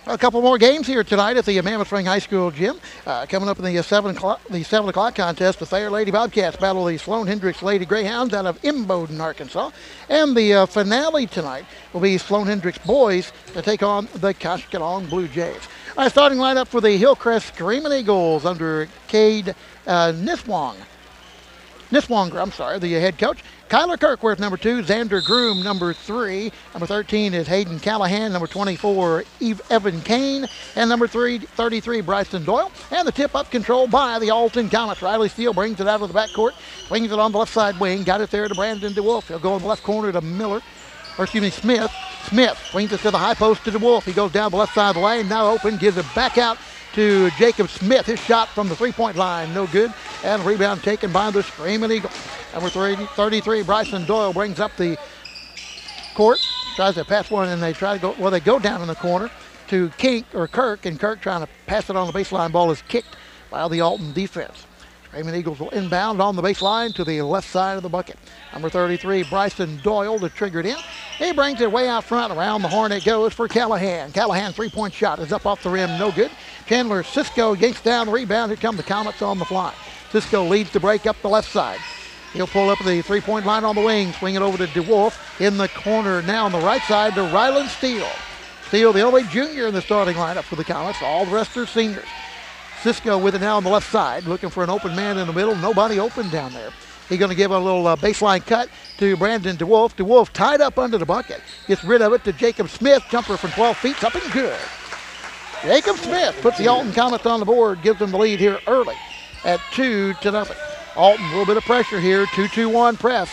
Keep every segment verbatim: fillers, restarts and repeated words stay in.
A couple more games here tonight at the Mammoth Spring High School gym. Uh, coming up in the uh, seven o'clock the seven o'clock contest, the Thayer Lady Bobcats battle the Sloan Hendricks Lady Greyhounds out of Imboden, Arkansas. And the uh, finale tonight will be Sloan Hendricks boys to take on the Koshkonong Blue Jays. All right, starting lineup for the Hillcrest Screaming Eagles under Cade uh, Niswong. Niswonger, I'm sorry, the head coach. Kyler Kirkworth, number two. Xander Groom, number three. Number thirteen is Hayden Callahan. Number twenty-four, Eve Evan Kane. And number three, thirty-three, Bryson Doyle. And the tip-up controlled by the Alton Comets. Riley Steele brings it out of the backcourt, swings it on the left side wing, got it there to Brandon DeWolf. He'll go in the left corner to Miller, or excuse me, Smith. Smith swings it to the high post to DeWolf. He goes down the left side of the lane, now open, gives it back out to Jacob Smith. His shot from the three-point line, no good. And rebound taken by the Screaming Eagle. Number thirty-three, Bryson Doyle brings up the court, tries to pass one, and they try to go, well, they go down in the corner to Kink, or Kirk, and Kirk trying to pass it on the baseline. Ball is kicked by the Alton defense. Screaming Eagles will inbound on the baseline to the left side of the bucket. Number thirty-three, Bryson Doyle, to trigger it in. He brings it way out front. Around the horn it goes for Callahan. Callahan three-point shot is up off the rim, no good. Chandler Cisco yanks down the rebound. Here come the Comets on the fly. Cisco leads the break up the left side. He'll pull up the three-point line on the wing, swing it over to DeWolf in the corner. Now on the right side to Ryland Steele. Steele, the only junior in the starting lineup for the Comets. All the rest are seniors. Cisco with it now on the left side, looking for an open man in the middle. Nobody open down there. He's going to give a little uh, baseline cut to Brandon DeWolf. DeWolf tied up under the bucket. Gets rid of it to Jacob Smith. Jumper from twelve feet, up and good. Jacob Smith puts the Alton Comets on the board, gives them the lead here early at two to nothing. Alton, a little bit of pressure here, two two one press.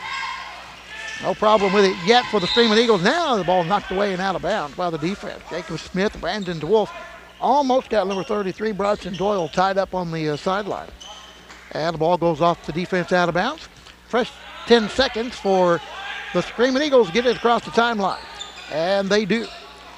No problem with it yet for the Screaming Eagles. Now the ball knocked away and out of bounds by the defense. Jacob Smith, Brandon DeWolf almost got number thirty-three, Bryson Doyle, tied up on the uh, sideline. And the ball goes off the defense out of bounds. Fresh ten seconds for the Screaming Eagles to get it across the timeline. And they do.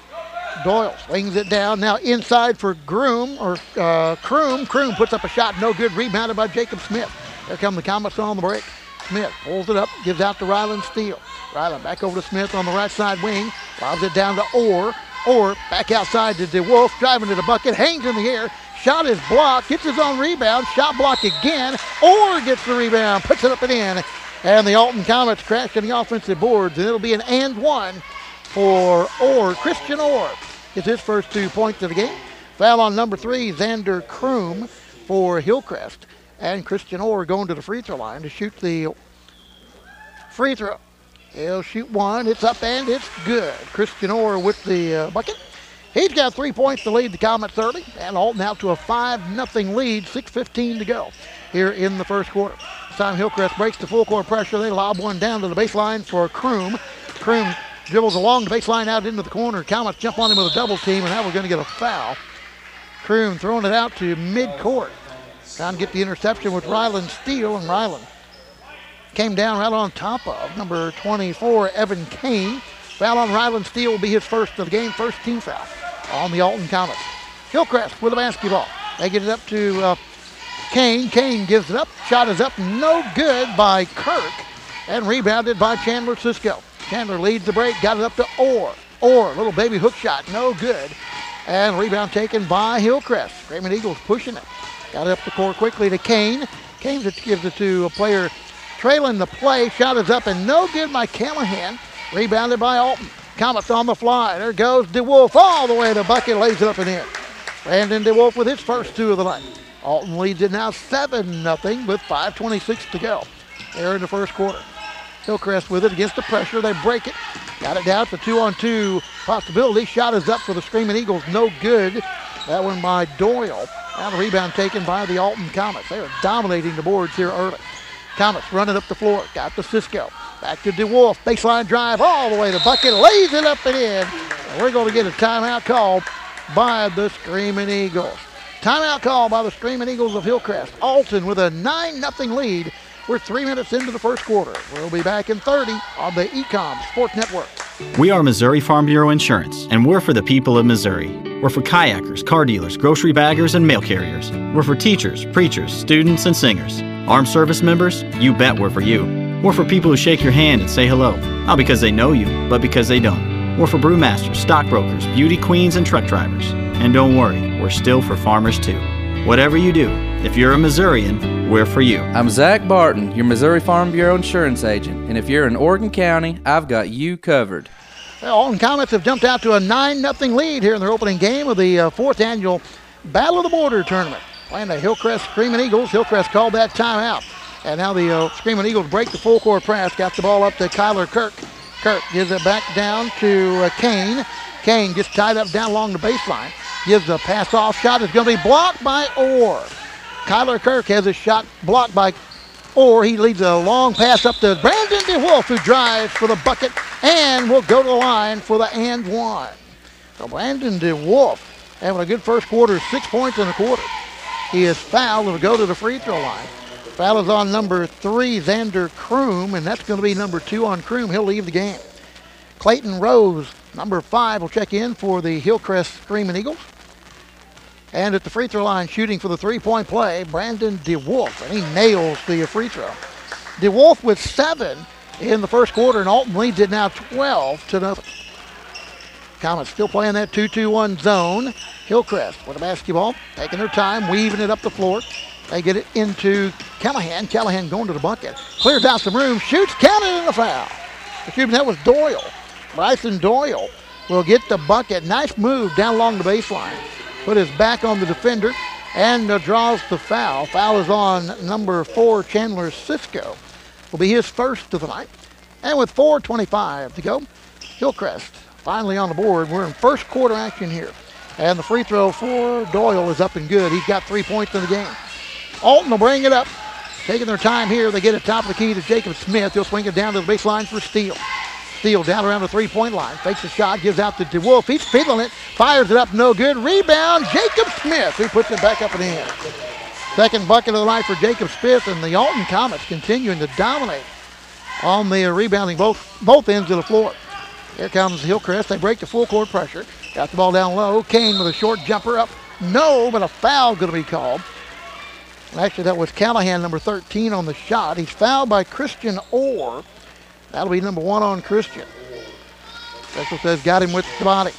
Doyle swings it down. Now inside for Groom, or uh, Kroom. Kroom puts up a shot, no good. Rebounded by Jacob Smith. There come the Comets on the break. Smith pulls it up, gives out to Ryland Steele. Ryland back over to Smith on the right side wing. Lobs it down to Orr. Orr back outside to DeWolf, driving to the bucket, hangs in the air. Shot is blocked, gets his own rebound. Shot blocked again. Orr gets the rebound, puts it up and in. And the Alton Comets crash in the offensive boards, and it'll be an and one for Orr. Christian Orr gets his first two points of the game. Foul on number three, Xander Kroom for Hillcrest. And Christian Orr going to the free throw line to shoot the free throw. He'll shoot one. It's up and it's good. Christian Orr with the uh, bucket. He's got three points to lead the Comets early. And Alton out to a five nothing lead. six fifteen to go here in the first quarter. This time Hillcrest breaks the full court pressure. They lob one down to the baseline for Kroom. Kroom dribbles along the baseline out into the corner. Comets jump on him with a double team, and now we're going to get a foul. Kroom throwing it out to midcourt. Trying to get the interception with Ryland Steele, and Ryland came down right on top of number twenty-four, Evan Kane. Foul on Ryland Steele will be his first of the game, first team foul on the Alton Comets. Hillcrest with the basketball. They get it up to uh, Kane. Kane gives it up. Shot is up, no good by Kirk, and rebounded by Chandler Cisco. Chandler leads the break, got it up to Orr. Orr, little baby hook shot, no good. And rebound taken by Hillcrest. Screaming Eagles pushing it. Got it up the court quickly to Kane. Kane gives it to a player trailing the play. Shot is up and no good by Callahan. Rebounded by Alton. Comets on the fly. There goes DeWolf all the way to the bucket. Lays it up and in. Brandon DeWolf with his first two of the night. Alton leads it now seven nothing with five twenty-six to go there in the first quarter. Hillcrest with it against the pressure. They break it. Got it down to two on two possibility. Shot is up for the Screaming Eagles. No good. That one by Doyle. Now the rebound taken by the Alton Comets. They are dominating the boards here early. Comets running up the floor. Got to Cisco. Back to DeWolf. Baseline drive all the way to bucket. Lays it up and in. And we're going to get a timeout call by the Screaming Eagles. Timeout call by the Screaming Eagles of Hillcrest. Alton with a nine nothing lead. We're three minutes into the first quarter. We'll be back in thirty on the Ecom Sports Network. We are Missouri Farm Bureau Insurance, and we're for the people of Missouri. We're for kayakers, car dealers, grocery baggers, and mail carriers. We're for teachers, preachers, students, and singers. Armed service members? You bet we're for you. We're for people who shake your hand and say hello, not because they know you, but because they don't. We're for brewmasters, stockbrokers, beauty queens, and truck drivers. And don't worry, we're still for farmers too. Whatever you do, if you're a Missourian, we're for you. I'm Zach Barton, your Missouri Farm Bureau insurance agent, and if you're in Oregon County, I've got you covered. Well, Alton Comets have jumped out to a nine nothing lead here in their opening game of the uh, fourth annual Battle of the Border tournament. Playing the Hillcrest Screaming Eagles. Hillcrest called that timeout. And now the uh, Screaming Eagles break the full court press. Got the ball up to Kyler Kirk. Kirk gives it back down to uh, Kane. Kane gets tied up down along the baseline. Gives a pass off shot. It's going to be blocked by Orr. Kyler Kirk has a shot blocked by Orr. He leads a long pass up to Brandon DeWolf, who drives for the bucket and will go to the line for the and one. So Brandon DeWolf having a good first quarter, six points in a quarter. He is fouled and will go to the free throw line. Foul is on number three, Xander Kroom, and that's going to be number two on Kroom. He'll leave the game. Clayton Rose, number five, will check in for the Hillcrest Screaming Eagles. And at the free throw line, shooting for the three-point play, Brandon DeWolf, and he nails the free throw. DeWolf with seven in the first quarter, and Alton leads it now twelve to nothing. Comets still playing that two two one zone. Hillcrest with the basketball, taking their time, weaving it up the floor. They get it into Callahan. Callahan going to the bucket. Clears out some room, shoots, counted in the foul. Excuse me, that was Doyle. Bryson Doyle will get the bucket. Nice move down along the baseline. Put his back on the defender and uh, draws the foul. Foul is on number four, Chandler Cisco. Will be his first of the night. And with four twenty-five to go, Hillcrest finally on the board. We're in first quarter action here. And the free throw for Doyle is up and good. He's got three points in the game. Alton will bring it up. Taking their time here. They get it top of the key to Jacob Smith. He'll swing it down to the baseline for Steele. Steele down around the three-point line. Fakes a shot, gives out to DeWolf. He's feeling it. Fires it up, no good. Rebound, Jacob Smith, who puts it back up and in. Second bucket of the night for Jacob Smith, and the Alton Comets continuing to dominate on the rebounding both, both ends of the floor. Here comes Hillcrest. They break the full court pressure. Got the ball down low. Kane with a short jumper up. No, but a foul going to be called. Actually, that was Callahan, number thirteen, on the shot. He's fouled by Christian Orr. That'll be number one on Christian. Special says got him with the body.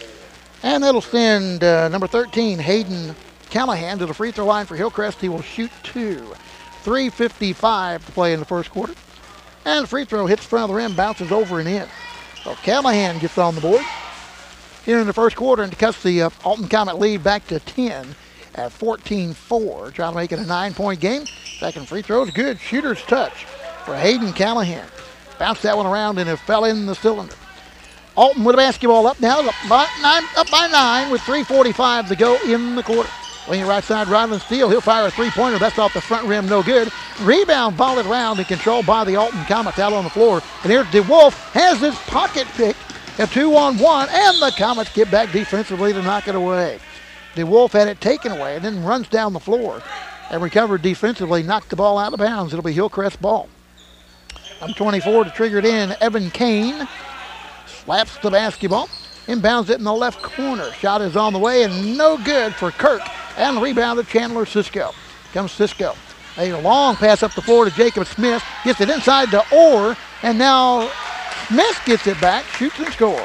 And that'll send uh, number thirteen, Hayden Callahan, to the free throw line for Hillcrest. He will shoot two. three fifty-five to play in the first quarter. And the free throw hits front of the rim, bounces over and in. So Callahan gets on the board here in the first quarter and cuts the uh, Alton Comet lead back to ten at fourteen four. Trying to make it a nine-point game. Second free throw is good. Shooter's touch for Hayden Callahan. Bounced that one around and it fell in the cylinder. Alton with the basketball up now, up by nine, up by nine with three forty-five to go in the quarter. Wing right side, Ryland Steele. He'll fire a three-pointer. That's off the front rim, no good. Rebound volleyed around and controlled by the Alton Comets out on the floor. And here's DeWolf, has his pocket picked. A two-on-one, and the Comets get back defensively to knock it away. DeWolf had it taken away and then runs down the floor and recovered defensively, knocked the ball out of bounds. It'll be Hillcrest ball. Number twenty-four to trigger it in, Evan Kane slaps the basketball, inbounds it in the left corner. Shot is on the way and no good for Kirk, and the rebound to Chandler Cisco. Comes Cisco. A long pass up the floor to Jacob Smith, gets it inside to Orr, and now Smith gets it back, shoots and scores.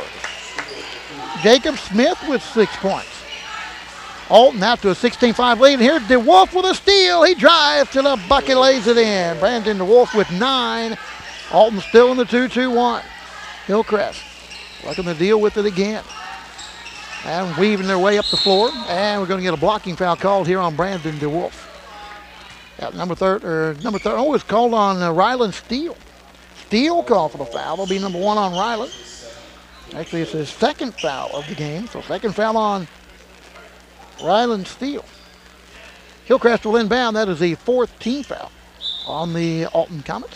Jacob Smith with six points. Alton out to a sixteen five lead. And here's DeWolf with a steal. He drives to the bucket, lays it in. Brandon DeWolf with nine. Alton still in the two two one. Hillcrest looking to deal with it again. And weaving their way up the floor. And we're going to get a blocking foul called here on Brandon DeWolf. Yeah, number third, or number third, oh, it's called on uh, Ryland Steele. Steele called for the foul. It'll be number one on Ryland. Actually, it's his second foul of the game. So second foul on Ryland Steele. Hillcrest will inbound. That is the fourth team foul on the Alton Comets.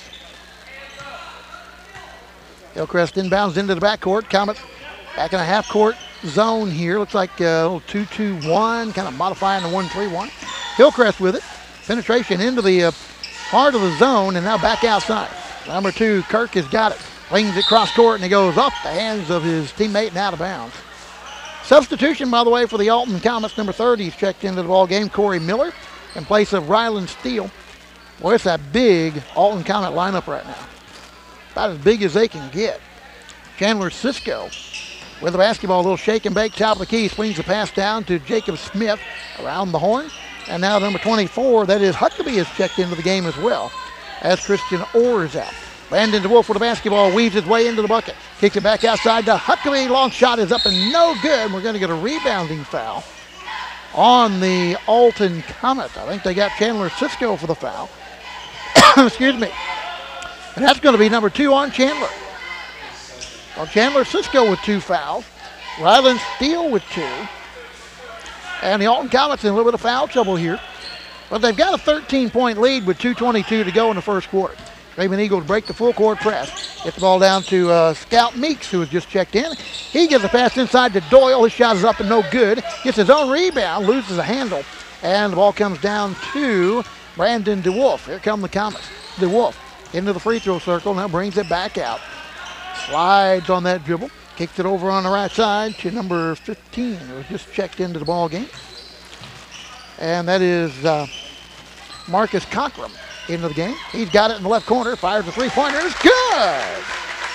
Hillcrest inbounds into the backcourt. Comets back in a half-court zone here. Looks like a little two two one, kind of modifying the one three one. Hillcrest with it. Penetration into the uh, heart of the zone, and now back outside. Number two, Kirk has got it. Wings it cross court, and he goes off the hands of his teammate and out of bounds. Substitution, by the way, for the Alton Comets. Number thirty is checked into the ball game. Corey Miller in place of Ryland Steele. Well, it's a big Alton Comet lineup right now. About as big as they can get. Chandler Cisco with the basketball. A little shake and bake, top of the key, swings the pass down to Jacob Smith around the horn. And now number twenty-four, that is Huckabee, is checked into the game as well, as Christian Orr is out. Brandon DeWolf with the basketball, weaves his way into the bucket. Kicks it back outside to Huckabee. Long shot is up and no good. We're going to get a rebounding foul on the Alton Comets. I think they got Chandler Cisco for the foul. Excuse me. And that's going to be number two on Chandler. Well, Chandler Cisco with two fouls. Ryland Steele with two. And the Alton Comets in a little bit of foul trouble here. But they've got a thirteen-point lead with two twenty-two to go in the first quarter. Raven Eagles break the full court press. Get the ball down to uh, Scout Meeks, who has just checked in. He gets a pass inside to Doyle. His shot is up and no good. Gets his own rebound, loses a handle. And the ball comes down to Brandon DeWolf. Here come the Comets. DeWolf into the free throw circle. Now brings it back out. Slides on that dribble. Kicks it over on the right side to number fifteen, who has just checked into the ball game. And that is uh, Marcus Cockrum into the game. He's got it in the left corner. Fires the three-pointer. It's good!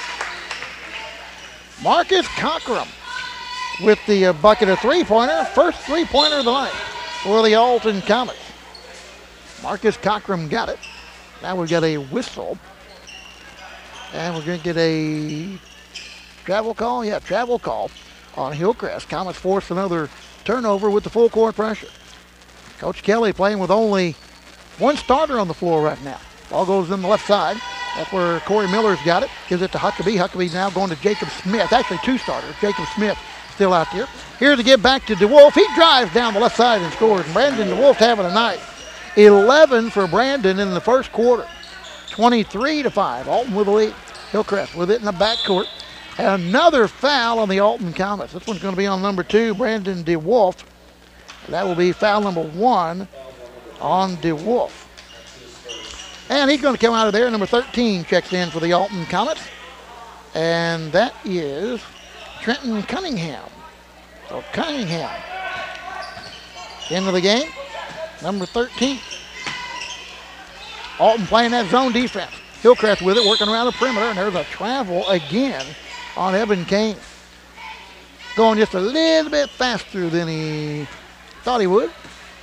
Marcus Cockrum with the uh, bucket of three-pointer. First three-pointer of the night for the Alton Comets. Marcus Cockrum got it. Now we've got a whistle. And we're going to get a travel call. Yeah, travel call on Hillcrest. Comets force another turnover with the full court pressure. Coach Kelly playing with only one starter on the floor right now. Ball goes in the left side. That's where Corey Miller's got it. Gives it to Huckabee. Huckabee's now going to Jacob Smith. Actually, two starters. Jacob Smith still out there. Here to get back to DeWolf. He drives down the left side and scores. Brandon DeWolf having a night. eleven for Brandon in the first quarter. twenty-three to five. Alton with the lead. Hillcrest with it in the backcourt. And another foul on the Alton Comets. This one's going to be on number two, Brandon DeWolf. That will be foul number one on DeWolf. And he's going to come out of there. Number thirteen checks in for the Alton Comets. And that is Trenton Cunningham. So Cunningham into the game. Number thirteen. Alton playing that zone defense. Hillcrest with it, working around the perimeter. And there's a travel again on Evan Kane. Going just a little bit faster than he thought he would.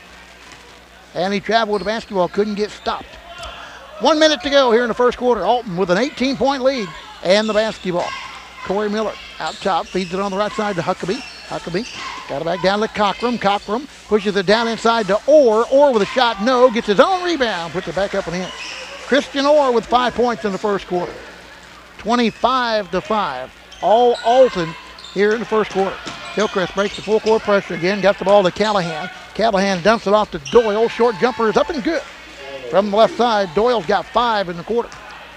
And he traveled with the basketball, couldn't get stopped. One minute to go here in the first quarter. Alton with an eighteen-point lead and the basketball. Corey Miller out top, feeds it on the right side to Huckabee. Huckabee got it back down to Cockrum. Cockrum pushes it down inside to Orr. Orr with a shot, no. Gets his own rebound, puts it back up and in. Christian Orr with five points in the first quarter. twenty-five to five. All Alton here in the first quarter. Hillcrest breaks the full court pressure again. Got the ball to Callahan. Callahan dumps it off to Doyle. Short jumper is up and good. From the left side, Doyle's got five in the quarter.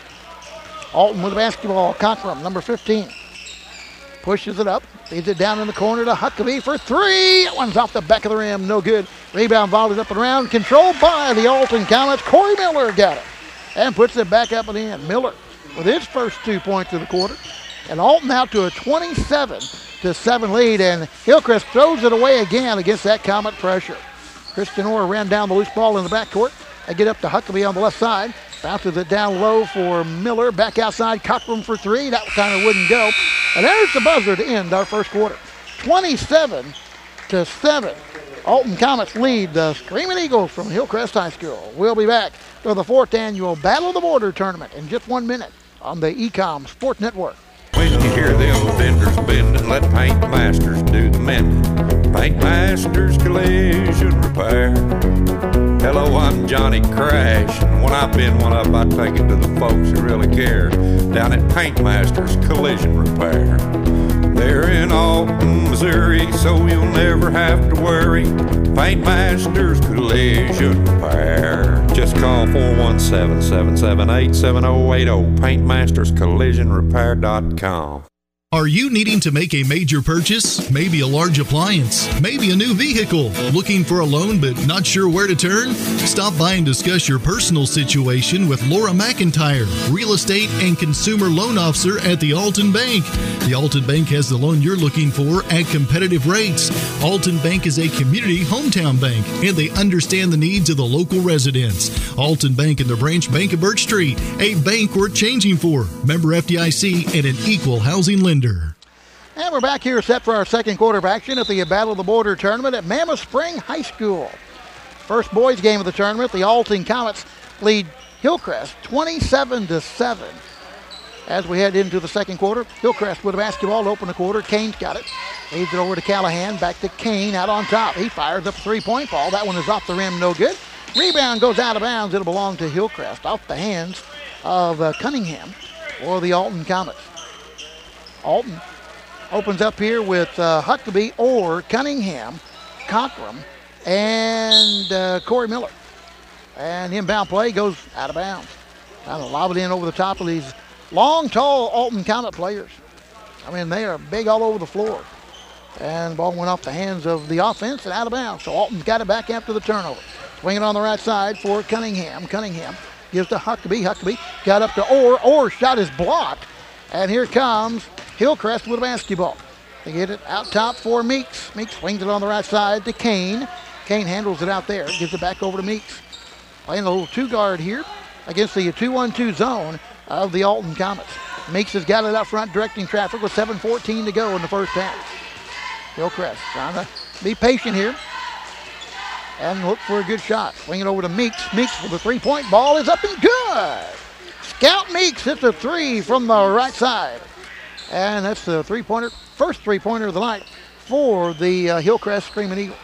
Alton with the basketball. Cockrum, number fifteen. Pushes it up. Feeds it down in the corner to Huckabee for three. That one's off the back of the rim. No good. Rebound volleyed up and around. Controlled by the Alton Comets. Corey Miller got it. And puts it back up and in. Miller with his first two points of the quarter. And Alton out to a twenty-seven to seven lead. And Hillcrest throws it away again against that Comet pressure. Christian Orr ran down the loose ball in the backcourt. They get up to Huckabee on the left side. Bounces it down low for Miller. Back outside, Cockrum for three. That kind of wouldn't go. And there's the buzzer to end our first quarter. twenty-seven to seven. Alton Comets lead the Screaming Eagles from Hillcrest High School. We'll be back for the fourth annual Battle of the Border Tournament in just one minute on the E COM Sports Network. When you hear them vendors bending, let Paint Masters do the mending. Paint Masters Collision Repair. Hello, I'm Johnny Crash, and when I bend one up, I take it to the folks who really care. Down at Paint Masters Collision Repair. They're in Alton, Missouri, so you'll never have to worry. Paint Masters Collision Repair. Just call four one seven, seven seven eight, seven zero eight zero. paint masters collision repair dot com. Are you needing to make a major purchase? Maybe a large appliance? Maybe a new vehicle? Looking for a loan but not sure where to turn? Stop by and discuss your personal situation with Laura McIntyre, Real Estate and Consumer Loan Officer at the Alton Bank. The Alton Bank has the loan you're looking for at competitive rates. Alton Bank is a community hometown bank, and they understand the needs of the local residents. Alton Bank and their branch Bank of Birch Street, a bank worth changing for. Member F D I C and an equal housing lender. And we're back here set for our second quarter of action at the Battle of the Border tournament at Mammoth Spring High School. First boys game of the tournament, the Alton Comets lead Hillcrest twenty-seven to seven. As we head into the second quarter, Hillcrest with a basketball to open the quarter. Kane's got it. Leads it over to Callahan. Back to Kane out on top. He fires up a three-point ball. That one is off the rim, no good. Rebound goes out of bounds. It'll belong to Hillcrest. Off the hands of uh, Cunningham or the Alton Comets. Alton opens up here with uh, Huckabee or Cunningham, Cockrum, and uh, Corey Miller. And inbound play goes out of bounds. Trying to lob it in over the top of these long, tall Alton Comet players. I mean, they are big all over the floor. And the ball went off the hands of the offense and out of bounds. So Alton's got it back after the turnover. Swinging on the right side for Cunningham. Cunningham gives to Huckabee. Huckabee got up to Orr. Orr's shot is blocked. And here comes Hillcrest with a basketball. They get it out top for Meeks. Meeks swings it on the right side to Kane. Kane handles it out there. Gives it back over to Meeks. Playing a little two-guard here against the two one two zone of the Alton Comets. Meeks has got it up front, directing traffic with seven fourteen to go in the first half. Hillcrest trying to be patient here and look for a good shot. Swing it over to Meeks. Meeks with the three-point ball is up and good. Scout Meeks hits a three from the right side. And that's the three-pointer, first three-pointer of the night for the uh, Hillcrest Screaming Eagles.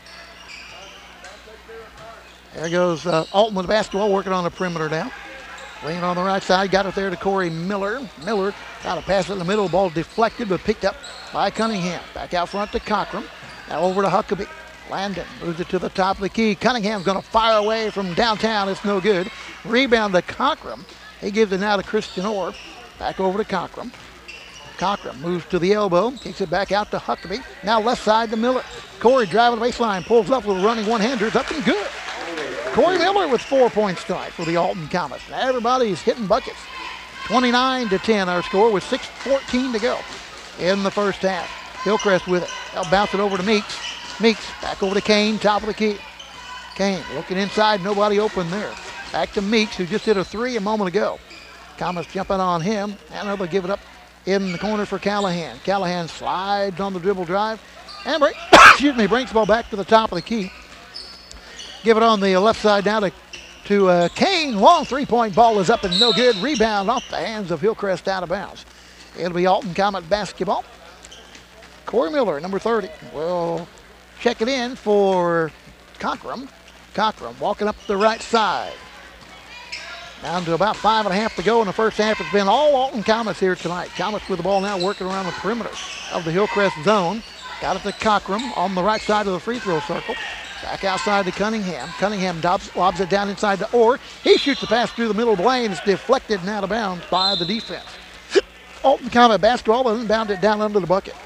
There goes uh, Alton with the basketball, working on the perimeter now. Swinging on the right side, got it there to Corey Miller. Miller got a pass in the middle, ball deflected but picked up by Cunningham. Back out front to Cockrum. Now over to Huckabee. Landon moves it to the top of the key. Cunningham's going to fire away from downtown. It's no good. Rebound to Cockrum. He gives it now to Christian Orr. Back over to Cockrum. Cockrum moves to the elbow, kicks it back out to Huckabee. Now left side to Miller. Corey driving the baseline, pulls up with a running one-hander. It's up and good. Corey Miller with four points tonight for the Alton Comets. Now everybody's hitting buckets. twenty-nine to ten our score with six fourteen to go in the first half. Hillcrest with it. They'll bounce it over to Meeks. Meeks back over to Kane, top of the key. Kane looking inside, nobody open there. Back to Meeks, who just hit a three a moment ago. Comets jumping on him, and they'll give it up in the corner for Callahan. Callahan slides on the dribble drive, and break, excuse me, brings the ball back to the top of the key. Give it on the left side now to, to uh, Kane. Long three-point ball is up and no good. Rebound off the hands of Hillcrest out of bounds. It'll be Alton Comet basketball. Corey Miller, number thirty, will check it in for Cockrum. Cockrum walking up the right side. Down to about five and a half to go in the first half. It's been all Alton Comets here tonight. Comets with the ball now working around the perimeter of the Hillcrest zone. Got it to Cockrum on the right side of the free throw circle. Back outside to Cunningham. Cunningham dobs, lobs it down inside to Orr. He shoots the pass through the middle of the lane. It's deflected and out of bounds by the defense. Alton Comet basketball, but then bound it down under the bucket.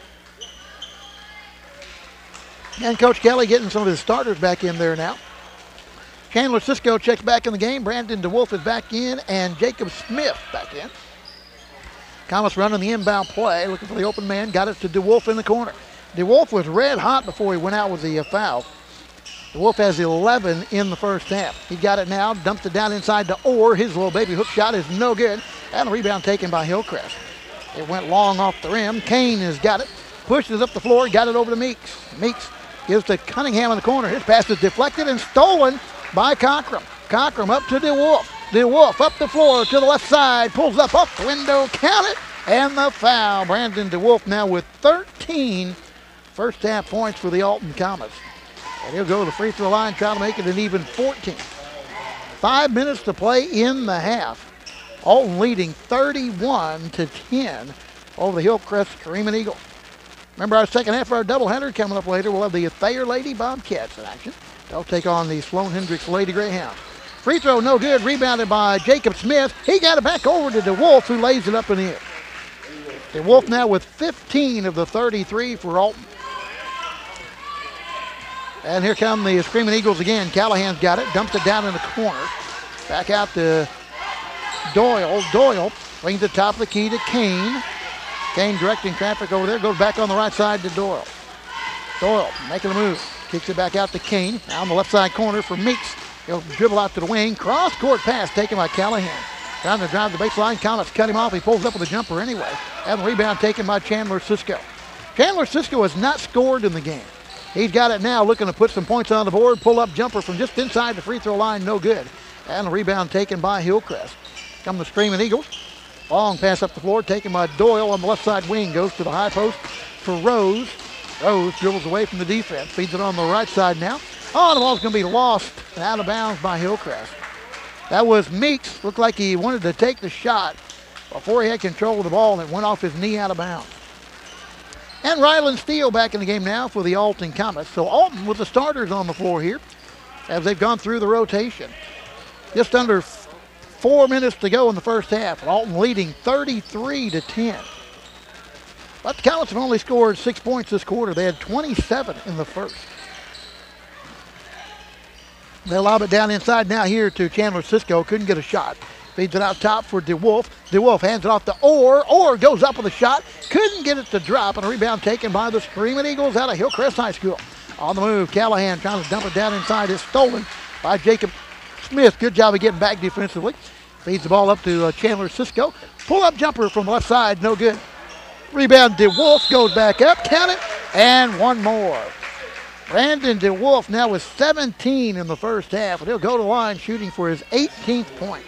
And Coach Kelly getting some of his starters back in there now. Chandler Cisco checks back in the game. Brandon DeWolf is back in, and Jacob Smith back in. Comets running the inbound play, looking for the open man. Got it to DeWolf in the corner. DeWolf was red hot before he went out with the uh, foul. DeWolf has eleven in the first half. He got it now, dumps it down inside to Orr. His little baby hook shot is no good. And a rebound taken by Hillcrest. It went long off the rim. Kane has got it. Pushes up the floor, got it over to Meeks. Meeks gives to Cunningham in the corner. His pass is deflected and stolen by Cockrum. Cockrum up to DeWolf. DeWolf up the floor to the left side. Pulls up off the window. Count it. And the foul. Brandon DeWolf now with thirteen first half points for the Alton Comets. And he'll go to the free throw line, try to make it an even fourteen. Five minutes to play in the half. Alton leading thirty-one to ten over the Hillcrest Screaming Eagles. Remember our second half of our doubleheader coming up later. We'll have the Thayer Lady Bobcats in action. They'll take on the Sloan Hendricks Lady Greyhounds. Free throw no good, rebounded by Jacob Smith. He got it back over to DeWolf, who lays it up in the air. DeWolf now with fifteen of the thirty-three for Alton. And here come the Screaming Eagles again. Callahan's got it, dumps it down in the corner. Back out to Doyle. Doyle brings the top of the key to Kane. Kane directing traffic over there, goes back on the right side to Doyle. Doyle making a move, kicks it back out to Kane. Now on the left side corner for Meeks. He'll dribble out to the wing. Cross-court pass taken by Callahan. Trying to drive the baseline. Comets cut him off. He pulls up with a jumper anyway. And the rebound taken by Chandler Cisco. Chandler Cisco has not scored in the game. He's got it now, looking to put some points on the board. Pull-up jumper from just inside the free throw line, no good. And a rebound taken by Hillcrest. Come the Screaming Eagles. Long pass up the floor, taken by Doyle on the left side wing. Goes to the high post for Rose. Rose dribbles away from the defense. Feeds it on the right side now. Oh, the ball's going to be lost out of bounds by Hillcrest. That was Meeks. Looked like he wanted to take the shot before he had control of the ball, and it went off his knee out of bounds. And Ryland Steele back in the game now for the Alton Comets. So Alton with the starters on the floor here as they've gone through the rotation. Just under f- four minutes to go in the first half. And Alton leading thirty-three to ten. But the Comets have only scored six points this quarter. They had twenty-seven in the first. They'll lob it down inside now here to Chandler Cisco. Couldn't get a shot. Feeds it out top for DeWolf. DeWolf hands it off to Orr. Orr goes up with a shot. Couldn't get it to drop. And a rebound taken by the Screaming Eagles out of Hillcrest High School. On the move, Callahan trying to dump it down inside. It's stolen by Jacob Smith. Good job of getting back defensively. Feeds the ball up to uh, Chandler Cisco. Pull-up jumper from the left side. No good. Rebound, DeWolf goes back up. Count it. And one more. Brandon DeWolf now with seventeen in the first half. And he'll go to the line shooting for his eighteenth point.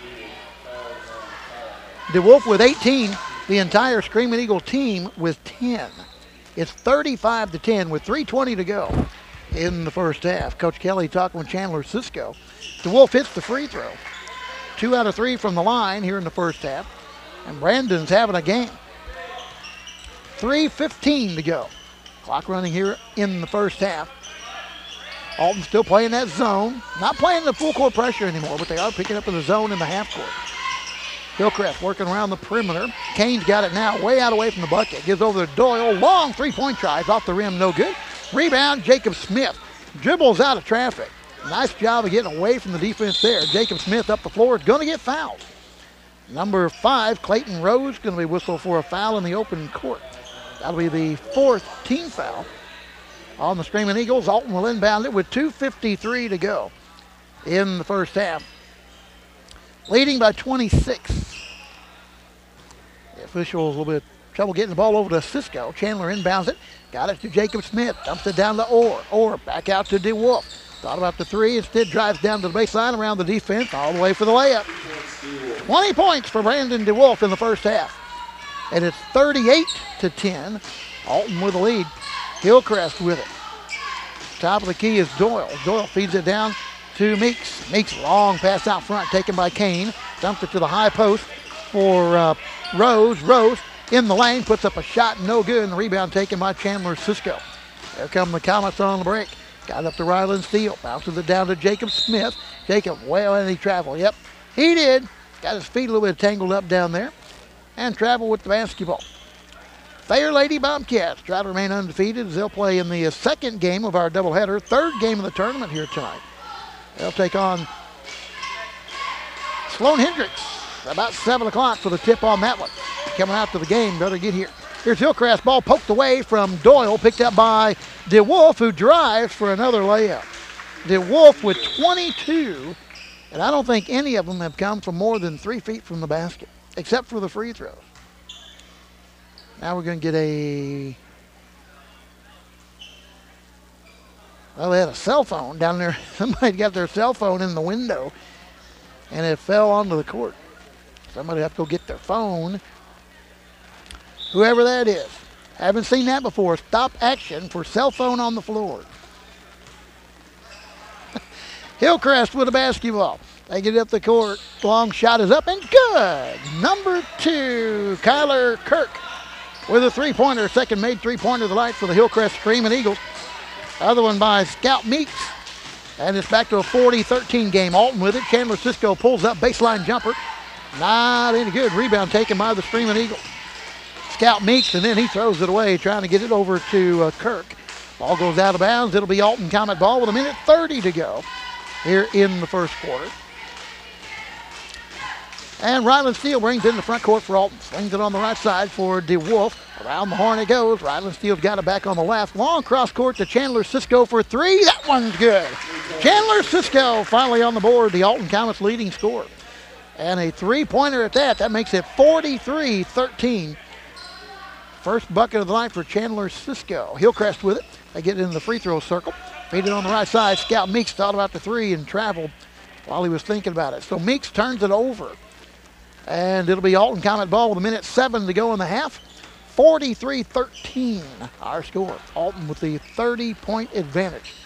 DeWolf with eighteen, the entire Screaming Eagle team with ten. It's thirty-five to ten with three twenty to go in the first half. Coach Kelly talking with Chandler Cisco. DeWolf hits the free throw. Two out of three from the line here in the first half. And Brandon's having a game. three fifteen to go. Clock running here in the first half. Alton still playing that zone. Not playing the full court pressure anymore, but they are picking up in the zone in the half court. Hillcrest working around the perimeter. Kane's got it now way out away from the bucket. Gives over to Doyle. Long three-point tries off the rim, no good. Rebound, Jacob Smith. Dribbles out of traffic. Nice job of getting away from the defense there. Jacob Smith up the floor is going to get fouled. Number five, Clayton Rose, going to be whistled for a foul in the open court. That'll be the fourth team foul on the Screaming Eagles. Alton will inbound it with two fifty-three to go in the first half. Leading by twenty-six. The officials a little bit of trouble getting the ball over to Cisco. Chandler inbounds it. Got it to Jacob Smith. Dumps it down to Orr. Orr back out to DeWolf. Thought about the three. Instead drives down to the baseline around the defense. All the way for the layup. twenty points for Brandon DeWolf in the first half. And it's thirty-eight to ten. Alton with the lead. Hillcrest with it. Top of the key is Doyle. Doyle feeds it down to Meeks. Meeks long pass out front taken by Kane. Dumps it to the high post for uh, Rose. Rose in the lane puts up a shot, no good, and the rebound taken by Chandler Cisco. There come the Comets on the break. Got up to Ryland Steele. Bounces it down to Jacob Smith. Jacob, well, and he traveled. Yep, he did. Got his feet a little bit tangled up down there and traveled with the basketball. Fair Lady Bobcats try to remain undefeated as they'll play in the second game of our doubleheader, third game of the tournament here tonight. They'll take on Sloan Hendricks about seven o'clock for the tip on that one. Coming out to the game, better get here. Here's Hillcrest, ball poked away from Doyle, picked up by DeWolf, who drives for another layup. DeWolf with twenty-two, and I don't think any of them have come from more than three feet from the basket, except for the free throws. Now we're going to get a, well, they had a cell phone down there. Somebody got their cell phone in the window, and it fell onto the court. Somebody have to go get their phone. Whoever that is. Haven't seen that before. Stop action for cell phone on the floor. Hillcrest with a basketball. They get up the court. Long shot is up and good. Number two, Kyler Kirk with a three-pointer. Second made three-pointer of the night for the Hillcrest Screaming Eagles. Other one by Scout Meeks. And it's back to a forty thirteen game. Alton with it. Chandler Cisco pulls up baseline jumper. Not any good. Rebound taken by the Screaming Eagles. Scout Meeks, and then he throws it away, trying to get it over to uh, Kirk. Ball goes out of bounds. It'll be Alton Comet ball with a minute thirty to go here in the first quarter. And Ryland Steele brings it in the front court for Alton. Slings it on the right side for DeWolf. Around the horn it goes. Ryland Steele's got it back on the left. Long cross court to Chandler Cisco for three. That one's good. Chandler Cisco finally on the board, the Alton Comets leading scorer. and a three-pointer at that. That makes it forty-three thirteen. First bucket of the night for Chandler Cisco. Hillcrest with it. They get into the free throw circle. Feed it on the right side. Scout Meeks thought about the three and traveled while he was thinking about it. So Meeks turns it over. And it'll be Alton Comet ball with a minute seven to go in the half. forty-three thirteen, our score. Alton with the thirty-point advantage.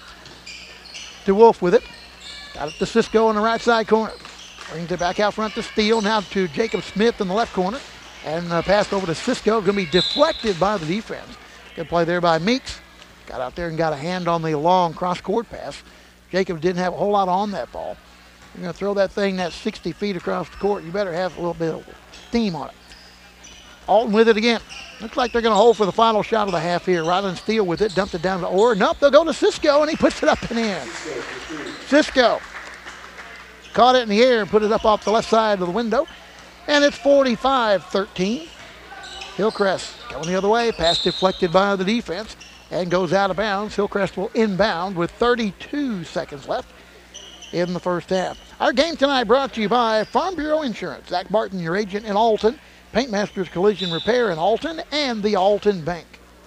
DeWolf with it. Got it to Cisco in the right side corner. Brings it back out front to Steele. Now to Jacob Smith in the left corner. And uh, passed over to Cisco. Going to be deflected by the defense. Good play there by Meeks. Got out there and got a hand on the long cross-court pass. Jacob didn't have a whole lot on that ball. You're going to throw that thing that sixty feet across the court. You better have a little bit of steam on it. Alton with it again. Looks like they're going to hold for the final shot of the half here. Ryland Steele with it. Dumped it down to Orr. Nope, they'll go to Cisco, and he puts it up and in. Cisco caught it in the air and put it up off the left side of the window. And it's forty-five thirteen. Hillcrest going the other way. Pass deflected by the defense and goes out of bounds. Hillcrest will inbound with thirty-two seconds left in the first half. Our game tonight brought to you by Farm Bureau Insurance. Zach Barton, your agent in Alton. Paintmasters Collision Repair in Alton, and the Alton Bank.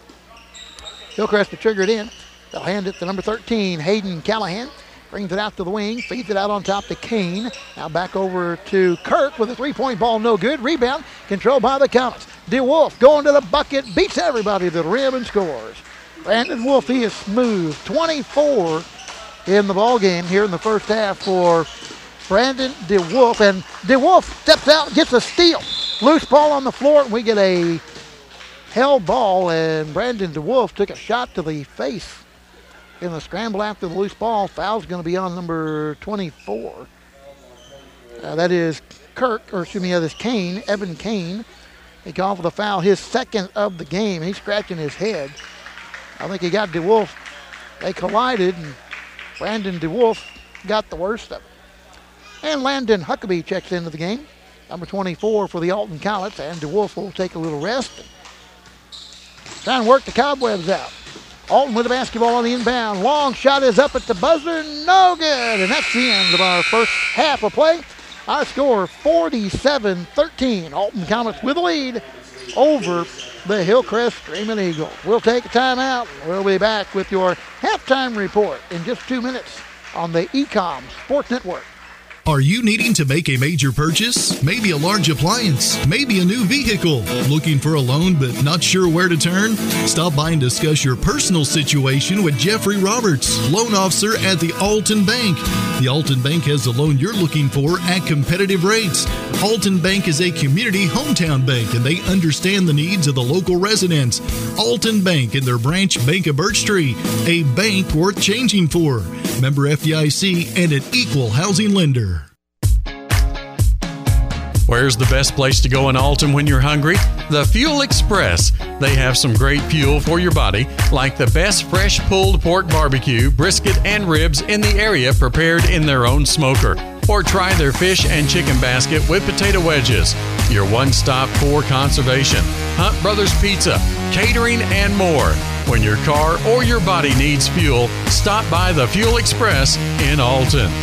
Hillcrest to trigger it in. They'll hand it to number thirteen, Hayden Callahan. Brings it out to the wing, feeds it out on top to Kane. Now back over to Kirk with a three-point ball, no good. Rebound, controlled by the Comets. DeWolf going to the bucket, beats everybody to the rim and scores. Brandon Wolf, he is smooth. twenty-four in the ball game here in the first half for Brandon DeWolf. And DeWolf steps out, gets a steal. Loose ball on the floor, and we get a held ball, and Brandon DeWolf took a shot to the face in the scramble after the loose ball. Foul's going to be on number twenty-four. Uh, that is Kirk, or excuse me, that is Kane, Evan Kane. He called for the foul, his second of the game. He's scratching his head. I think he got DeWolf. They collided, and Brandon DeWolf got the worst of it. And Landon Huckabee checks into the game. Number twenty-four for the Alton Comets, and DeWolf will take a little rest. Trying to work the cobwebs out. Alton with the basketball on the inbound. Long shot is up at the buzzer. No good. And that's the end of our first half of play. Our score forty-seven thirteen. Alton Comets with a lead over the Hillcrest Screaming Eagles. We'll take a timeout. We'll be back with your halftime report in just two minutes on the E COM Sports Network. Are you needing to make a major purchase? Maybe a large appliance, maybe a new vehicle. Looking for a loan but not sure where to turn? Stop by and discuss your personal situation with Jeffrey Roberts, loan officer at the Alton Bank. The Alton Bank has the loan you're looking for at competitive rates. Alton Bank is a community hometown bank, and they understand the needs of the local residents. Alton Bank and their branch, Bank of Birch Tree, a bank worth changing for. Member F D I C and an equal housing lender. Where's the best place to go in Alton when you're hungry? The Fuel Express. They have some great fuel for your body, like the best fresh pulled pork barbecue, brisket, and ribs in the area prepared in their own smoker. Or try their fish and chicken basket with potato wedges. Your one-stop for conservation. Hunt Brothers Pizza, catering, and more. When your car or your body needs fuel, stop by the Fuel Express in Alton.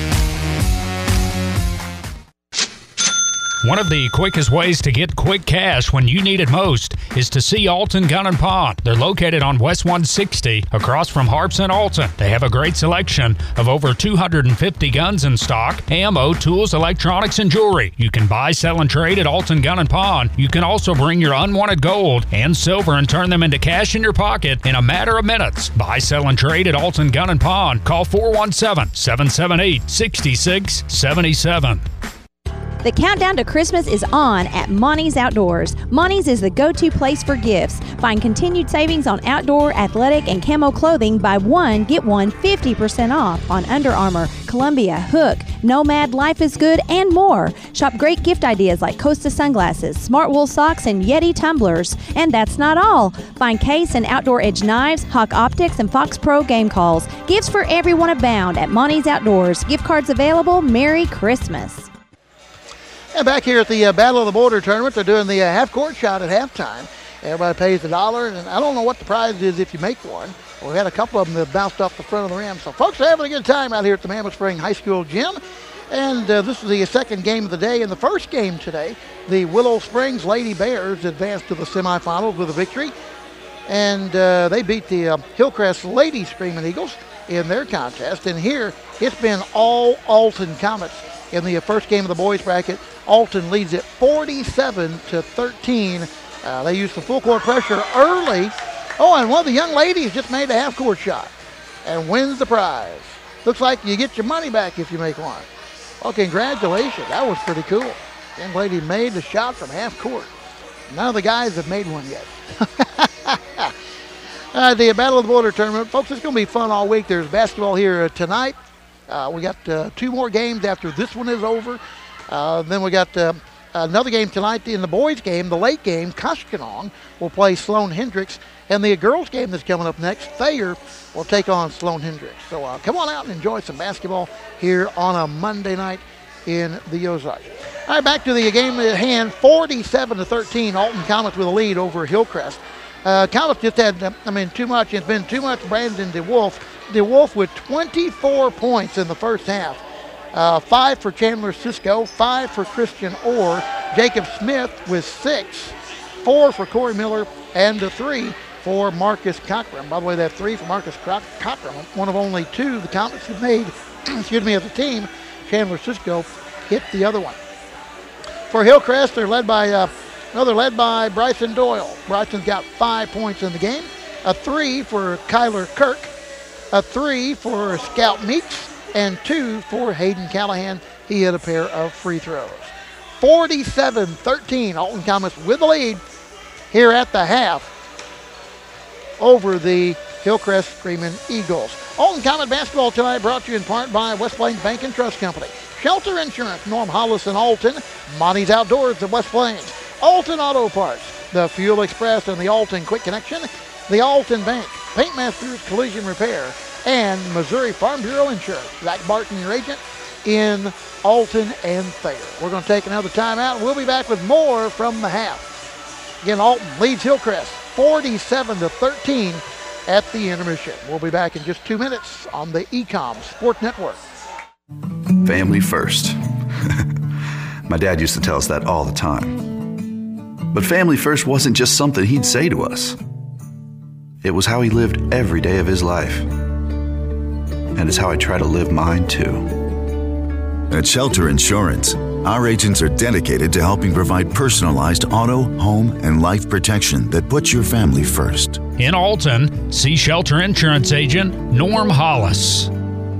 One of the quickest ways to get quick cash when you need it most is to see Alton Gun and Pawn. They're located on West one sixty across from Harps and Alton. They have a great selection of over two hundred fifty guns in stock, ammo, tools, electronics, and jewelry. You can buy, sell, and trade at Alton Gun and Pawn. You can also bring your unwanted gold and silver and turn them into cash in your pocket in a matter of minutes. Buy, sell, and trade at Alton Gun and Pawn. Call four one seven, seven seven eight, six six seven seven. The countdown to Christmas is on at Monty's Outdoors. Monty's is the go-to place for gifts. Find continued savings on outdoor, athletic, and camo clothing. Buy one, get one fifty percent off on Under Armour, Columbia, Hook, Nomad, Life is Good, and more. Shop great gift ideas like Costa sunglasses, Smart Wool socks, and Yeti tumblers. And that's not all. Find case and outdoor edge knives, Hawk Optics, and Fox Pro game calls. Gifts for everyone abound at Monty's Outdoors. Gift cards available. Merry Christmas. And back here at the uh, Battle of the Border tournament, they're doing the uh, half-court shot at halftime. Everybody pays a dollar, and I don't know what the prize is if you make one. We've had a couple of them that bounced off the front of the rim. So folks are having a good time out here at the Mammoth Spring High School gym. And uh, this is the second game of the day. In the first game today, the Willow Springs Lady Bears advanced to the semifinals with a victory. And uh, they beat the uh, Hillcrest Lady Screaming Eagles in their contest. And here, it's been all Alton Comets in the first game of the boys bracket. Alton leads it forty-seven to thirteen. Uh, they used some full court pressure early. Oh, and one of the young ladies just made a half court shot and wins the prize. Looks like you get your money back if you make one. Well, congratulations. That was pretty cool. Young lady made the shot from half court. None of the guys have made one yet. uh, the Battle of the Border Tournament. Folks, it's going to be fun all week. There's basketball here uh, tonight. Uh, we got uh, two more games after this one is over. Uh, then we got uh, another game tonight in the boys' game, the late game. Koshkonong will play Sloan Hendricks. And the girls' game that's coming up next, Thayer will take on Sloan Hendricks. So uh, come on out and enjoy some basketball here on a Monday night in the Ozarks. All right, back to the game at hand, forty-seven to thirteen. Alton Comets with a lead over Hillcrest. Uh, Comets just had, I mean, too much. It's been too much Brandon DeWolf. DeWolf with twenty-four points in the first half. Uh, five for Chandler Cisco, five for Christian Orr. Jacob Smith with six, four for Corey Miller, and a three for Marcus Cochran. By the way, that three for Marcus Cochran, one of only two the Comets have made, excuse me, as a team. Chandler Cisco hit the other one. For Hillcrest, they're led by, uh, no, they're led by Bryson Doyle. Bryson's got five points in the game. A three for Kyler Kirk, a three for Scout Meeks, and two for Hayden Callahan. He hit a pair of free throws. forty-seven thirteen, Alton Comets with the lead here at the half over the Hillcrest Screaming Eagles. Alton Comet basketball tonight brought to you in part by West Plains Bank and Trust Company, Shelter Insurance, Norm Hollis and Alton, Monty's Outdoors of West Plains, Alton Auto Parts, the Fuel Express and the Alton Quick Connection, the Alton Bank, Paint Masters Collision Repair, and Missouri Farm Bureau Insurance. Zach Barton, your agent in Alton and Thayer. We're going to take another timeout. We'll be back with more from the half. Again, Alton leads Hillcrest forty-seven to thirteen at the intermission. We'll be back in just two minutes on the E COM Sport Network. Family first. My dad used to tell us that all the time. But family first wasn't just something he'd say to us. It was how he lived every day of his life. And it's how I try to live mine too. At Shelter Insurance, our agents are dedicated to helping provide personalized auto, home, and life protection that puts your family first. In Alton, see Shelter Insurance agent Norm Hollis.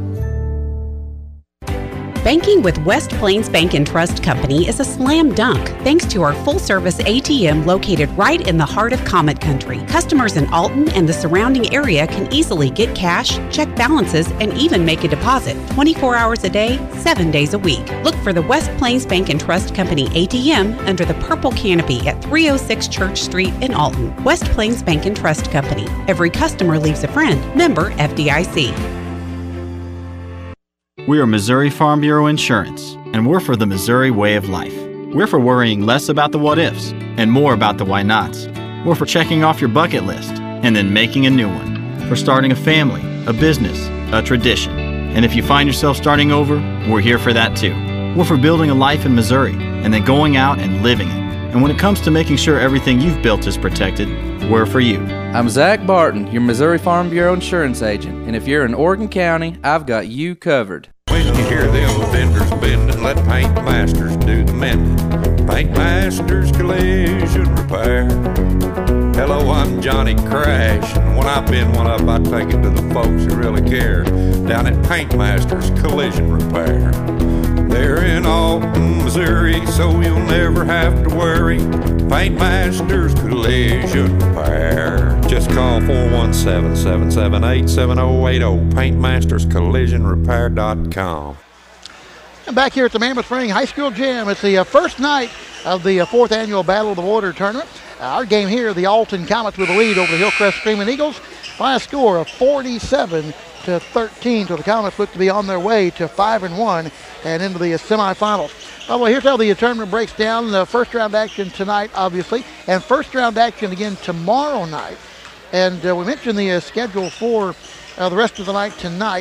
Banking with West Plains Bank and Trust Company is a slam dunk thanks to our full-service A T M located right in the heart of Comet Country. Customers in Alton and the surrounding area can easily get cash, check balances, and even make a deposit twenty-four hours a day, seven days a week. Look for the West Plains Bank and Trust Company A T M under the purple canopy at three oh six Church Street in Alton. West Plains Bank and Trust Company. Every customer leaves a friend. Member F D I C. We are Missouri Farm Bureau Insurance, and we're for the Missouri way of life. We're for worrying less about the what-ifs and more about the why-nots. We're for checking off your bucket list and then making a new one. For starting a family, a business, a tradition. And if you find yourself starting over, we're here for that too. We're for building a life in Missouri and then going out and living it. And when it comes to making sure everything you've built is protected, we're for you. I'm Zach Barton, your Missouri Farm Bureau insurance agent. And if you're in Oregon County, I've got you covered. When you hear them vendors bending, let Paint Masters do the mending. Paint Masters Collision Repair. Hello, I'm Johnny Crash, and when I've been one up, I take it to the folks who really care. Down at Paint Masters Collision Repair. They're in Alton, Missouri, so you'll never have to worry. Paint Masters Collision Repair. Just call four one seven, seven seven eight, seven oh eight oh, paint masters collision repair dot com. And back here at the Mammoth Spring High School Gym, it's the uh, first night of the uh, fourth annual Battle of the Water Tournament. Uh, our game here, the Alton Comets with a lead over the Hillcrest Screaming Eagles by a score of forty-seven to thirteen. So the Comets look to be on their way to five and one and into the uh, semifinals. Oh, well, here's how the tournament breaks down. The first round action tonight, obviously, and first round action again tomorrow night. And uh, we mentioned the uh, schedule for uh, the rest of the night tonight.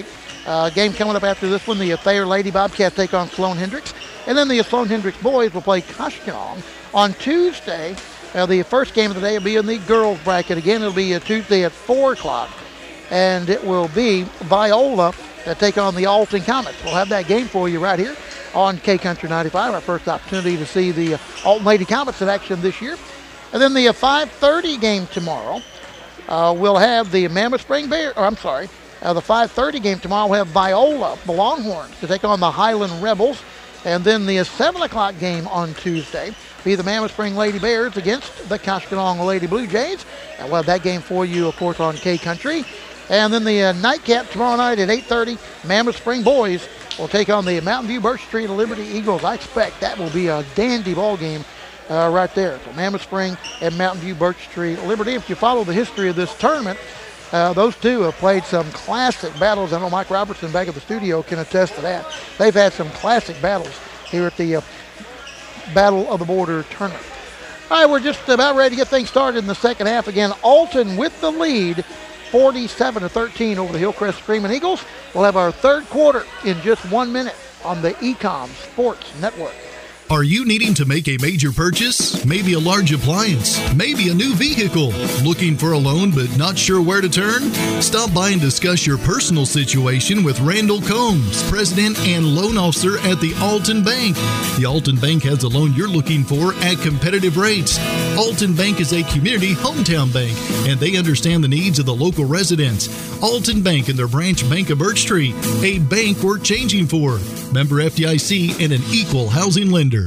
Uh, game coming up after this one, the Thayer Lady Bobcats take on Sloan Hendricks. And then the Sloan Hendricks boys will play Koshkonong on Tuesday. Uh, the first game of the day will be in the girls bracket. Again, it'll be a Tuesday at four o'clock. And it will be Viola that take on the Alton Comets. We'll have that game for you right here on K Country ninety-five. Our first opportunity to see the uh, Alton Lady Comets in action this year. And then the uh, five thirty game tomorrow, uh, we'll have the Mammoth Spring Bears, or I'm sorry, uh, the five thirty game tomorrow we'll have Viola, the Longhorns, to take on the Highland Rebels. And then the uh, seven o'clock game on Tuesday be the Mammoth Spring Lady Bears against the Koshkonong Lady Blue Jays. And we'll have that game for you, of course, on K Country. And then the uh, nightcap tomorrow night at eight thirty, Mammoth Spring Boys will take on the Mountain View Birch Street Liberty Eagles. I expect that will be a dandy ball game uh, right there. So Mammoth Spring and Mountain View Birch Street Liberty. If you follow the history of this tournament, uh, those two have played some classic battles. I know Mike Robertson back at the studio can attest to that. They've had some classic battles here at the uh, Battle of the Border tournament. All right, we're just about ready to get things started in the second half. Again, Alton with the lead, forty-seven to thirteen over the Hillcrest Screaming Eagles. We'll have our third quarter in just one minute on the Ecom Sports Network. Are you needing to make a major purchase? Maybe a large appliance? Maybe a new vehicle? Looking for a loan but not sure where to turn? Stop by and discuss your personal situation with Randall Combs, President and Loan Officer at the Alton Bank. The Alton Bank has the loan you're looking for at competitive rates. Alton Bank is a community hometown bank, and they understand the needs of the local residents. Alton Bank and their branch Bank of Birch Street, a bank worth changing for. Member F D I C and an equal housing lender.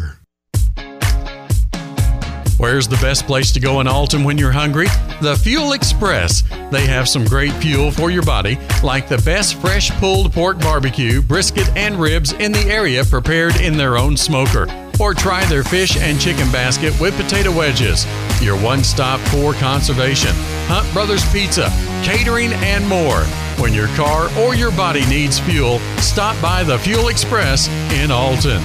Where's the best place to go in Alton when you're hungry? The Fuel Express. They have some great fuel for your body, like the best fresh pulled pork barbecue, brisket, and ribs in the area prepared in their own smoker. Or try their fish and chicken basket with potato wedges. Your one-stop for conservation. Hunt Brothers Pizza, catering, and more. When your car or your body needs fuel, stop by the Fuel Express in Alton.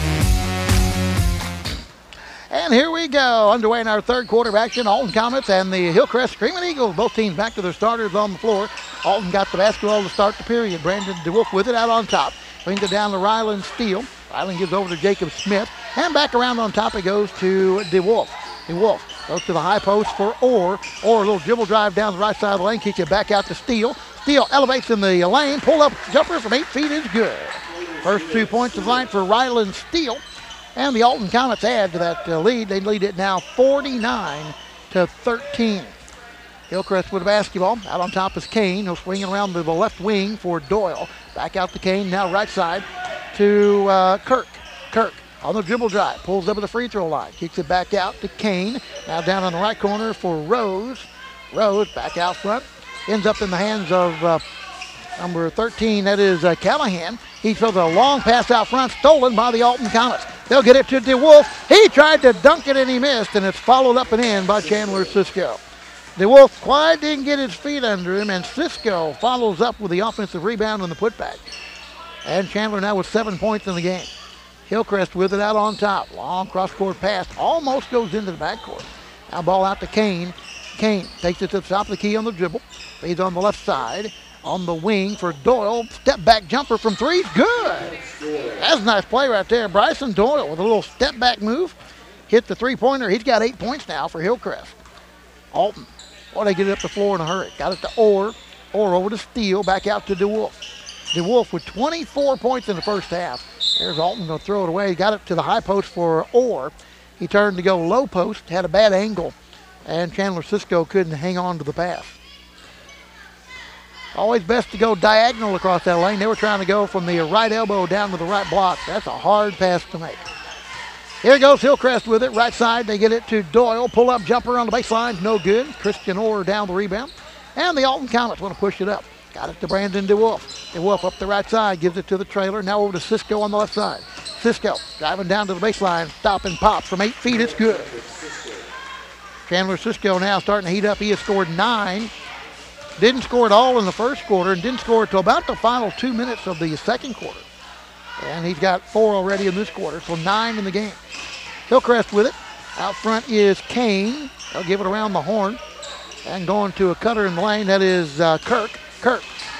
And here we go, underway in our third quarter of action. Alton Comets and the Hillcrest Screaming Eagles, both teams back to their starters on the floor. Alton got the basketball to start the period. Brandon DeWolf with it out on top. Brings it down to Ryland Steele. Ryland gives over to Jacob Smith. And back around on top it goes to DeWolf. DeWolf goes to the high post for Orr. Orr, a little dribble drive down the right side of the lane, kicks it back out to Steele. Steele elevates in the lane. Pull up jumper from eight feet is good. First two points of the night for Ryland Steele. And the Alton Comets add to that uh, lead. They lead it now forty-nine to thirteen. Hillcrest with the basketball. Out on top is Kane. He'll swing it around to the left wing for Doyle. Back out to Kane. Now right side to uh, Kirk. Kirk on the dribble drive. Pulls up at the free throw line. Kicks it back out to Kane. Now down on the right corner for Rose. Rose back out front. Ends up in the hands of uh, number thirteen. That is uh, Callahan. He throws a long pass out front. Stolen by the Alton Comets. They'll get it to DeWolf. He tried to dunk it and he missed, and it's followed up and in by Chandler Cisco. DeWolf quite didn't get his feet under him, and Cisco follows up with the offensive rebound and the putback. And Chandler now with seven points in the game. Hillcrest with it out on top. Long cross-court pass. Almost goes into the backcourt. Now ball out to Kane. Kane takes it to the top of the key on the dribble. He's on the left side. On the wing for Doyle. Step back jumper from three. Good. That's a nice play right there. Bryson Doyle with a little step back move. Hit the three-pointer. He's got eight points now for Hillcrest. Alton. Boy, they get it up the floor in a hurry. Got it to Orr. Orr over to Steele. Back out to DeWolf. DeWolf with twenty-four points in the first half. There's Alton going to throw it away. He got it to the high post for Orr. He turned to go low post. Had a bad angle. And Chandler Cisco couldn't hang on to the pass. Always best to go diagonal across that lane. They were trying to go from the right elbow down to the right block. That's a hard pass to make. Here goes Hillcrest with it. Right side, they get it to Doyle. Pull-up jumper on the baseline. No good. Christian Orr down the rebound. And the Alton Comets want to push it up. Got it to Brandon DeWolf. DeWolf up the right side. Gives it to the trailer. Now over to Cisco on the left side. Cisco driving down to the baseline. Stop and pop from eight feet. It's good. Chandler Cisco now starting to heat up. He has scored nine. Didn't score at all in the first quarter and didn't score until about the final two minutes of the second quarter. And he's got four already in this quarter, so nine in the game. Hillcrest with it. Out front is Kane. They'll give it around the horn. And going to a cutter in the lane, that is uh, Kirk. Kirk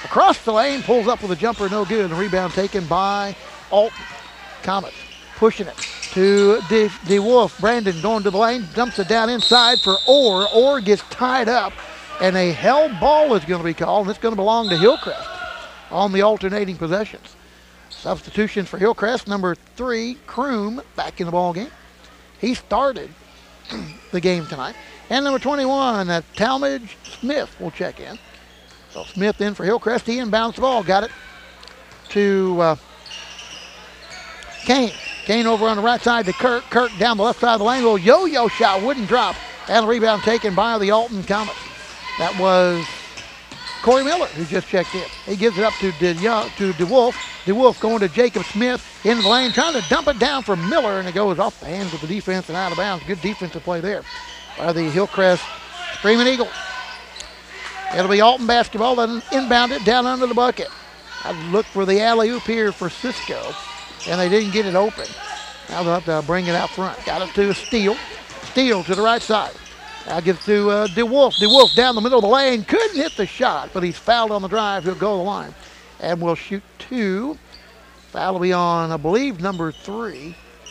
Across the lane, pulls up with a jumper, no good. And a rebound taken by Alton. Comets pushing it to De- DeWolf. Brandon going to the lane, dumps it down inside for Orr. Orr gets tied up, and a held ball is going to be called, and it's going to belong to Hillcrest on the alternating possessions. Substitutions for Hillcrest, number three, Kroom, back in the ball game. He started the game tonight. And number twenty-one, uh, Talmadge Smith will check in. So Smith in for Hillcrest. He inbounds the ball. Got it to uh, Kane. Kane over on the right side to Kirk. Kirk down the left side of the lane. A little yo-yo shot, wouldn't drop. And a rebound taken by the Alton Comets. That was Corey Miller, who just checked in. He gives it up to De Young, to DeWolf. DeWolf going to Jacob Smith into the lane, trying to dump it down for Miller, and it goes off the hands of the defense and out of bounds. Good defensive play there by the Hillcrest Screaming Eagles. It'll be Alton basketball, then inbound it down under the bucket. I'd look for the alley-oop here for Cisco, and they didn't get it open. Now they'll have to bring it out front. Got it to Steele. Steele to the right side. Now gives to uh, DeWolf. DeWolf down the middle of the lane. Couldn't hit the shot, but he's fouled on the drive. He'll go to the line. And we'll shoot two. Foul will be on, I believe, number three.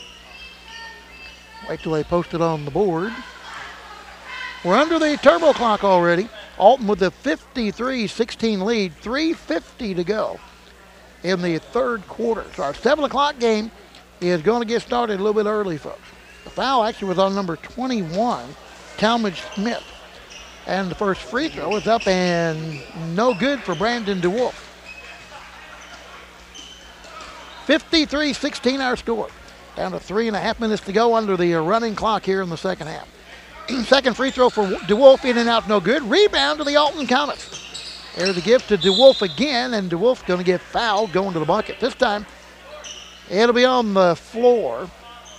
Wait till they post it on the board. We're under the turbo clock already. Alton with the fifty-three sixteen lead. three fifty to go in the third quarter. So our seven o'clock game is going to get started a little bit early, folks. The foul actually was on number twenty-one, Talmadge Smith. And the first free throw is up and no good for Brandon DeWolf. fifty-three sixteen our score. Down to three and a half minutes to go under the running clock here in the second half. Second free throw for DeWolf, in and out, no good. Rebound to the Alton Comets. There's a gift to DeWolf again, and DeWolf's going to get fouled going to the bucket. This time, it'll be on the floor.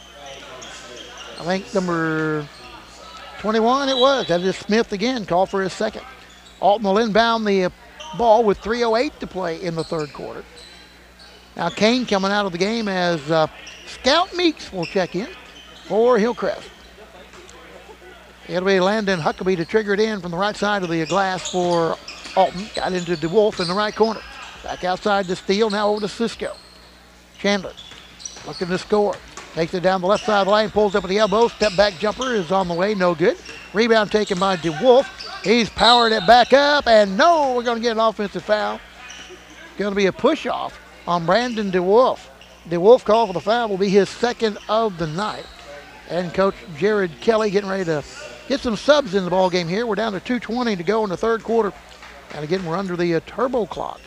I think number twenty-one it was. That is Smith again, called for his second. Alton will inbound the ball with three oh eight to play in the third quarter. Now Kane coming out of the game as uh, Scout Meeks will check in for Hillcrest. It'll be Landon Huckabee to trigger it in from the right side of the glass for Alton. Got into DeWolf in the right corner. Back outside to Steele, now over to Cisco. Chandler looking to score. Takes it down the left side of the lane, pulls up at the elbow. Step back jumper is on the way, no good. Rebound taken by DeWolf. He's powered it back up, and no, we're going to get an offensive foul. Going to be a push-off on Brandon DeWolf. DeWolf call for the foul will be his second of the night. And Coach Jared Kelly getting ready to get some subs in the ball game here. We're down to two twenty to go in the third quarter. And again, we're under the uh, turbo clock.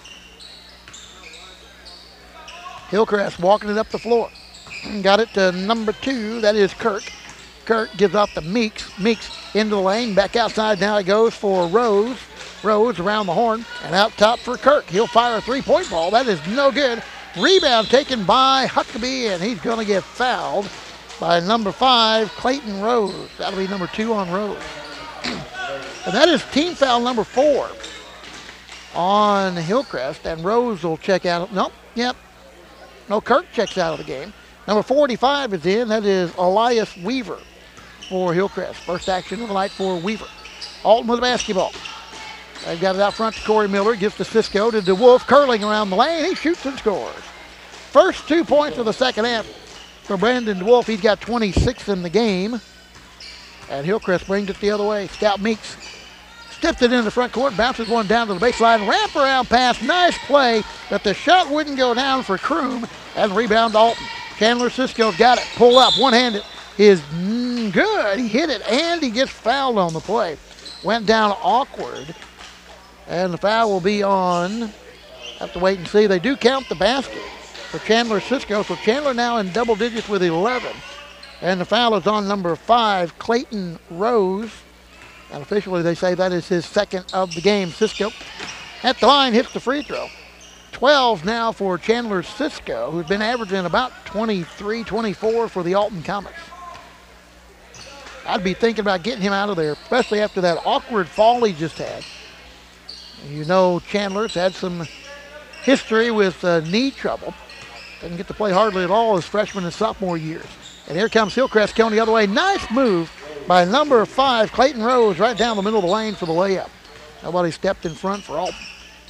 Hillcrest walking it up the floor. Got it to number two. That is Kirk. Kirk gives off to Meeks. Meeks into the lane. Back outside now it goes for Rose. Rose around the horn and out top for Kirk. He'll fire a three-point ball. That is no good. Rebound taken by Huckabee, and he's going to get fouled by number five, Clayton Rose. That'll be number two on Rose. And that is team foul number four on Hillcrest, and Rose will check out. Nope, yep. No, Kirk checks out of the game. Number forty-five is in. That is Elias Weaver for Hillcrest. First action of the night for Weaver. Alton with the basketball. They've got it out front to Corey Miller. Gives to Cisco to DeWolf. Curling around the lane. He shoots and scores. First two points of the second half for Brandon DeWolf. He's got twenty-six in the game. And Hillcrest brings it the other way. Scout Meeks steps it in the front court. Bounces one down to the baseline. Wrap around pass. Nice play. But the shot wouldn't go down for Kroom. And rebound Alton. Chandler Cisco's got it. Pull up. One-handed is mm, good. He hit it. And he gets fouled on the play. Went down awkward. And the foul will be on. Have to wait and see. They do count the basket for Chandler Cisco. So Chandler now in double digits with eleven. And the foul is on number five, Clayton Rose. And officially they say that is his second of the game. Cisco at the line hits the free throw. twelve now for Chandler Cisco, who's been averaging about twenty-three, twenty-four for the Alton Comets. I'd be thinking about getting him out of there, especially after that awkward fall he just had. You know Chandler's had some history with uh, knee trouble. Didn't get to play hardly at all his freshman and sophomore years. And here comes Hillcrest going the other way. Nice move by number five, Clayton Rose, right down the middle of the lane for the layup. Nobody stepped in front for Alton.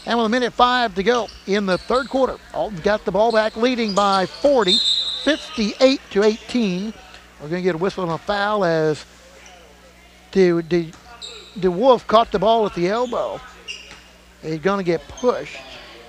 And with a minute five to go in the third quarter, Alton got the ball back, leading by forty, fifty-eight to eighteen. We're going to get a whistle and a foul as De, De, DeWolf caught the ball at the elbow. He's going to get pushed.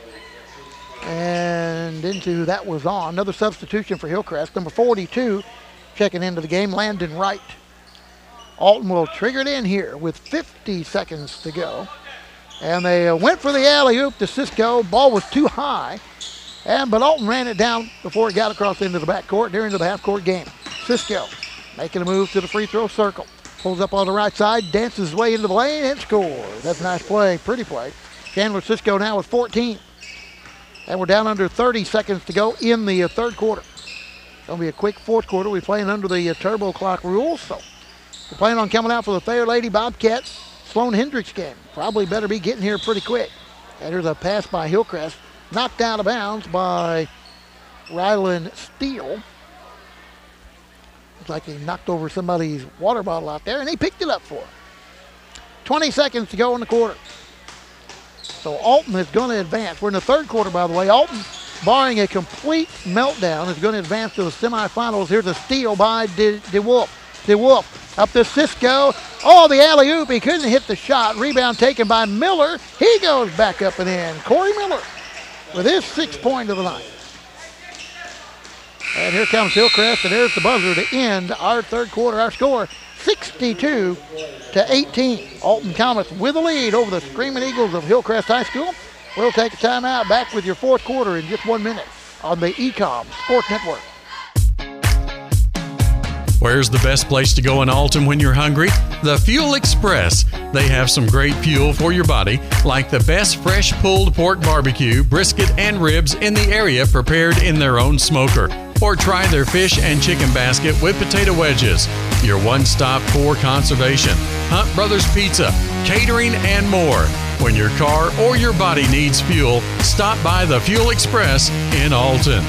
And into that was on. Another substitution for Hillcrest. Number forty-two checking into the game, Landon Wright. Alton will trigger it in here with fifty seconds to go. And they went for the alley-oop to Cisco. Ball was too high. And but Alton ran it down before it got across into the backcourt during the half-court game. Cisco making a move to the free throw circle. Pulls up on the right side, dances his way into the lane, and scores. That's a nice play, pretty play. Chandler Cisco now with fourteen. And we're down under thirty seconds to go in the uh, third quarter. It's going to be a quick fourth quarter. We're playing under the uh, turbo clock rules, so we're planning on coming out for the Thayer Lady Bobcats Sloan Hendricks game. Probably better be getting here pretty quick. And there's a pass by Hillcrest, knocked out of bounds by Ryland Steele. Looks like he knocked over somebody's water bottle out there, and he picked it up for him. twenty seconds to go in the quarter. So Alton is going to advance. We're in the third quarter, by the way. Alton, barring a complete meltdown, is going to advance to the semifinals. Here's a steal by De- DeWolf. DeWolf up to Cisco. Oh, the alley-oop. He couldn't hit the shot. Rebound taken by Miller. He goes back up and in. Corey Miller with his sixth point of the night. And here comes Hillcrest, and there's the buzzer to end our third quarter. Our score, sixty-two to eighteen. Alton Comets with the lead over the Screaming Eagles of Hillcrest High School. We'll take a timeout. Back with your fourth quarter in just one minute on the E COM Sports Network. Where's the best place to go in Alton when you're hungry? The Fuel Express. They have some great fuel for your body, like the best fresh pulled pork barbecue, brisket, and ribs in the area prepared in their own smoker. Or try their fish and chicken basket with potato wedges. Your one-stop for conservation. Hunt Brothers Pizza, catering, and more. When your car or your body needs fuel, stop by the Fuel Express in Alton.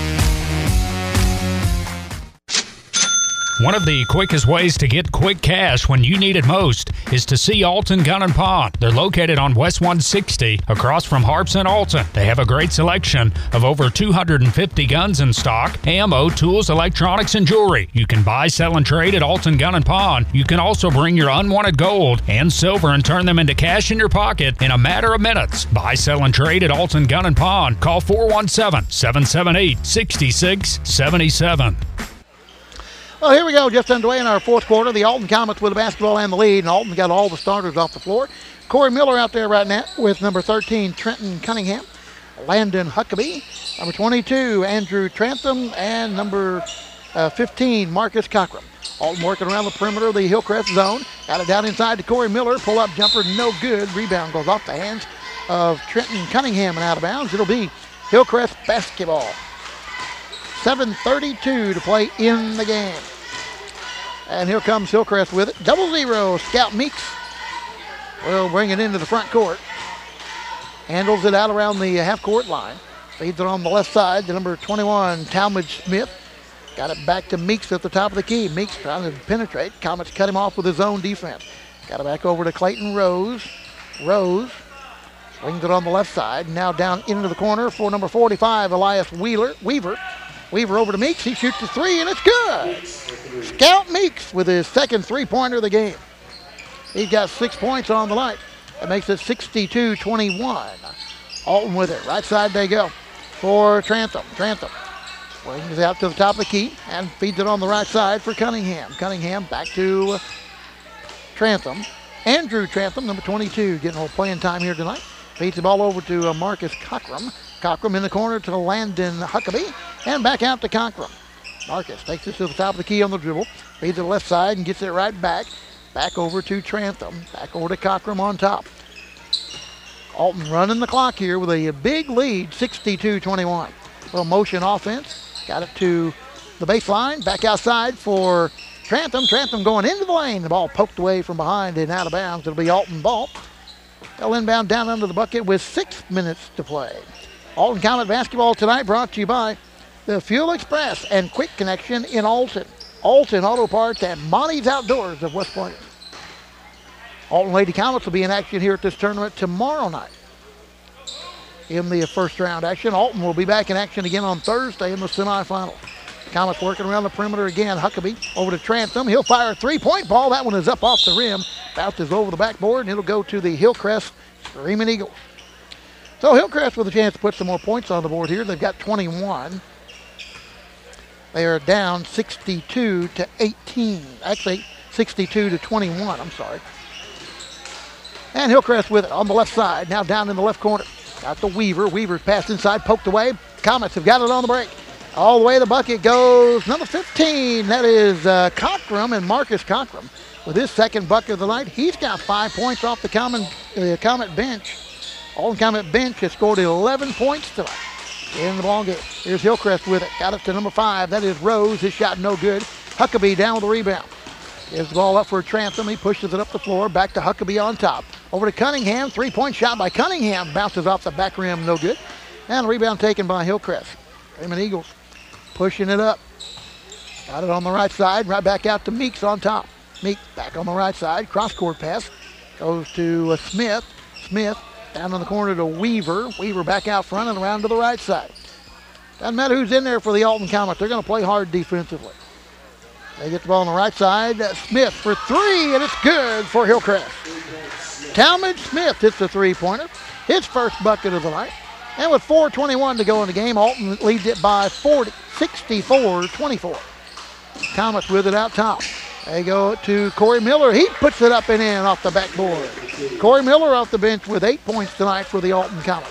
One of the quickest ways to get quick cash when you need it most is to see Alton Gun and Pawn. They're located on West one sixty across from Harps and Alton. They have a great selection of over two hundred fifty guns in stock, ammo, tools, electronics, and jewelry. You can buy, sell, and trade at Alton Gun and Pawn. You can also bring your unwanted gold and silver and turn them into cash in your pocket in a matter of minutes. Buy, sell, and trade at Alton Gun and Pawn. Call four one seven, seven seven eight, six six seven seven. Well, here we go, just underway in our fourth quarter. The Alton Comets with the basketball and the lead, and Alton got all the starters off the floor. Corey Miller out there right now with number thirteen, Trenton Cunningham. Landon Huckabee, number twenty-two, Andrew Trantham, and number uh, fifteen, Marcus Cochran. Alton working around the perimeter of the Hillcrest zone. Got it down inside to Corey Miller. Pull-up jumper, no good. Rebound goes off the hands of Trenton Cunningham and out of bounds. It'll be Hillcrest basketball. seven thirty-two to play in the game. And here comes Hillcrest with it. Double zero, Scout Meeks will bring it into the front court. Handles it out around the half-court line. Feeds it on the left side to number twenty-one, Talmadge Smith. Got it back to Meeks at the top of the key. Meeks trying to penetrate. Comets cut him off with his own defense. Got it back over to Clayton Rose. Rose swings it on the left side. Now down into the corner for number forty-five, Elias Wheeler, Weaver. Weaver over to Meeks. He shoots the three, and it's good. Scout Meeks with his second three-pointer of the game. He's got six points on the night. That makes it sixty-two twenty-one. Alton with it. Right side they go for Trantham. Trantham swings out to the top of the key and feeds it on the right side for Cunningham. Cunningham back to Trantham. Andrew Trantham, number twenty-two, getting a little playing time here tonight. Feeds the ball over to uh, Marcus Cochran. Cochran in the corner to Landon Huckabee. And back out to Cochran. Marcus takes it to the top of the key on the dribble. Feeds to the left side and gets it right back. Back over to Trantham. Back over to Cochran on top. Alton running the clock here with a big lead, sixty-two twenty-one. Little motion offense. Got it to the baseline. Back outside for Trantham. Trantham going into the lane. The ball poked away from behind and out of bounds. It'll be Alton ball. They'll inbound down under the bucket with six minutes to play. Alton Comet basketball tonight brought to you by the Fuel Express and Quick Connection in Alton. Alton Auto Parts and Monty's Outdoors of West Point. Alton Lady Comets will be in action here at this tournament tomorrow night. in the first round action. Alton will be back in action again on Thursday in the semifinals. Comets working around the perimeter again. Huckabee over to Trantham. He'll fire a three-point ball. That one is up off the rim. Bounces over the backboard, and it'll go to the Hillcrest Screaming Eagles. So Hillcrest with a chance to put some more points on the board here. They've got twenty-one. They are down sixty-two to eighteen. Actually, sixty-two to twenty-one, I'm sorry. And Hillcrest with it on the left side. Now down in the left corner. Got the Weaver. Weaver's passed inside, poked away. Comets have got it on the break. All the way to the bucket goes number fifteen. That is uh, Cockrum, and Marcus Cockrum with his second bucket of the night. He's got five points off the common, uh, Comet bench. Alton Comet bench has scored eleven points tonight in the ball game. Here's Hillcrest with it. Got it to number five. That is Rose. His shot no good. Huckabee down with the rebound. Gives the ball up for Trantham. He pushes it up the floor. Back to Huckabee on top. Over to Cunningham. Three-point shot by Cunningham. Bounces off the back rim. No good. And a rebound taken by Hillcrest. Raymond Eagles pushing it up. Got it on the right side. Right back out to Meeks on top. Meeks back on the right side. Cross-court pass. Goes to uh, Smith. Smith down in the corner to Weaver. Weaver back out front and around to the right side. Doesn't matter who's in there for the Alton Comets. They're going to play hard defensively. They get the ball on the right side. Uh, Smith for three, and it's good for Hillcrest. Talmadge Smith hits the three-pointer. His first bucket of the night. And with four twenty-one to go in the game, Alton leads it by forty, sixty-four twenty-four. Comets with it out top. They go to Corey Miller. He puts it up and in off the backboard. Corey Miller off the bench with eight points tonight for the Alton Comets.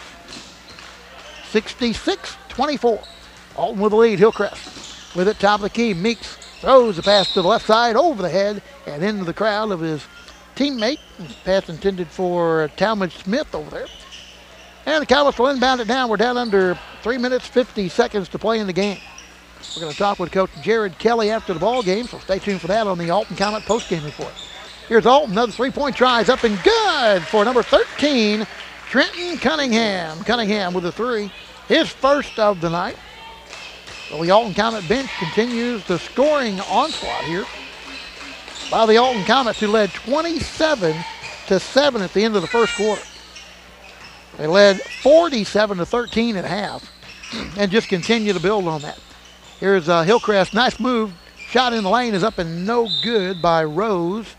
sixty-six twenty-four. Alton with the lead. Hillcrest with it top of the key. Meeks throws the pass to the left side over the head and into the crowd of his teammate. Pass intended for Talmadge Smith over there. And the Comets will inbound it down. We're down under three minutes, fifty seconds to play in the game. We're going to talk with Coach Jared Kelly after the ball game, so stay tuned for that on the Alton Comet postgame report. Here's Alton, another three-point try is up and good for number thirteen, Trenton Cunningham. Cunningham with a three, his first of the night. So the Alton Comet bench continues the scoring onslaught here by the Alton Comets, who led twenty-seven to seven at the end of the first quarter. They led forty-seven to thirteen at half and just continue to build on that. Here's uh, Hillcrest. Nice move. Shot in the lane is up and no good by Rose.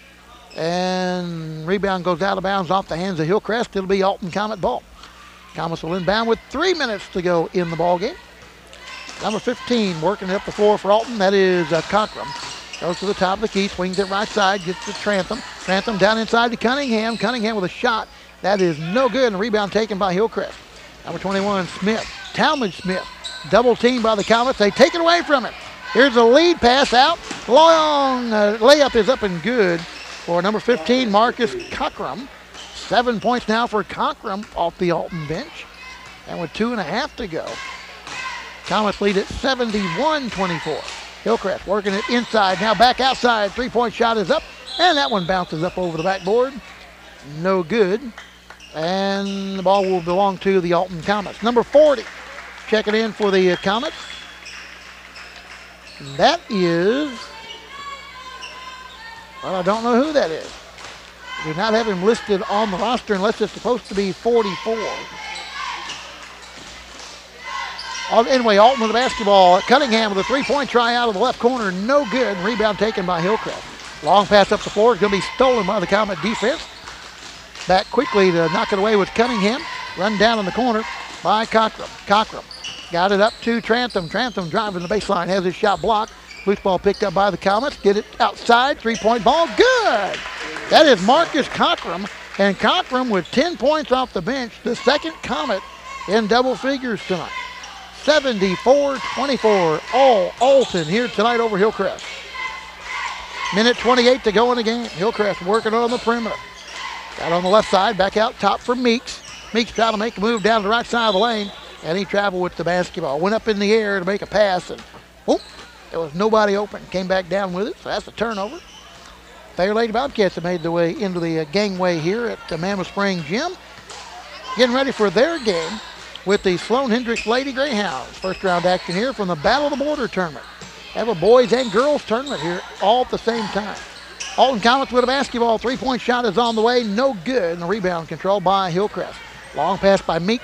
And rebound goes out of bounds off the hands of Hillcrest. It'll be Alton Comet ball. Comets will inbound with three minutes to go in the ball game. Number fifteen working it up the floor for Alton. That is uh, Cockrum. Goes to the top of the key. Swings it right side. Gets to Trantham. Trantham down inside to Cunningham. Cunningham with a shot. That is no good. And a rebound taken by Hillcrest. Number twenty-one, Smith. Talmadge Smith. Double team by the Comets. They take it away from him. Here's a lead pass out. Long uh, layup is up and good for number fifteen, Marcus Cockrum. Seven points now for Cockrum off the Alton bench. And with two and a half to go, Comets lead at seventy-one twenty-four. Hillcrest working it inside. Now back outside. Three-point shot is up. And that one bounces up over the backboard. No good. And the ball will belong to the Alton Comets. Number forty. Checking in for the uh, Comets. That is, well, I don't know who that is. We do not have him listed on the roster unless it's supposed to be forty-four. Uh, anyway, Alton with the basketball. Cunningham with a three-point try out of the left corner. No good. Rebound taken by Hillcrest. Long pass up the floor. It's going to be stolen by the Comet defense. Back quickly to knock it away with Cunningham. Run down in the corner by Cockrum. Cockrum got it up to Trantham. Trantham driving the baseline. Has his shot blocked. Loose ball picked up by the Comets. Get it outside. Three-point ball. Good. That is Marcus Cockrum. And Cockrum with ten points off the bench. The second Comet in double figures tonight. seventy-four twenty-four. All Alton here tonight over Hillcrest. Minute twenty-eight to go in the game. Hillcrest working on the perimeter. Got on the left side. Back out top for Meeks. Meeks trying to make a move down the right side of the lane. And he traveled with the basketball. Went up in the air to make a pass. And whoop, there was nobody open. Came back down with it. So that's a turnover. Fair Lady Bobcats have made their way into the uh, gangway here at the Mammoth Spring Gym. Getting ready for their game with the Sloan Hendricks Lady Greyhounds. First round action here from the Battle of the Border tournament. Have a boys and girls tournament here all at the same time. Alton Comets with a basketball. Three-point shot is on the way. No good. And the rebound controlled by Hillcrest. Long pass by Meeks.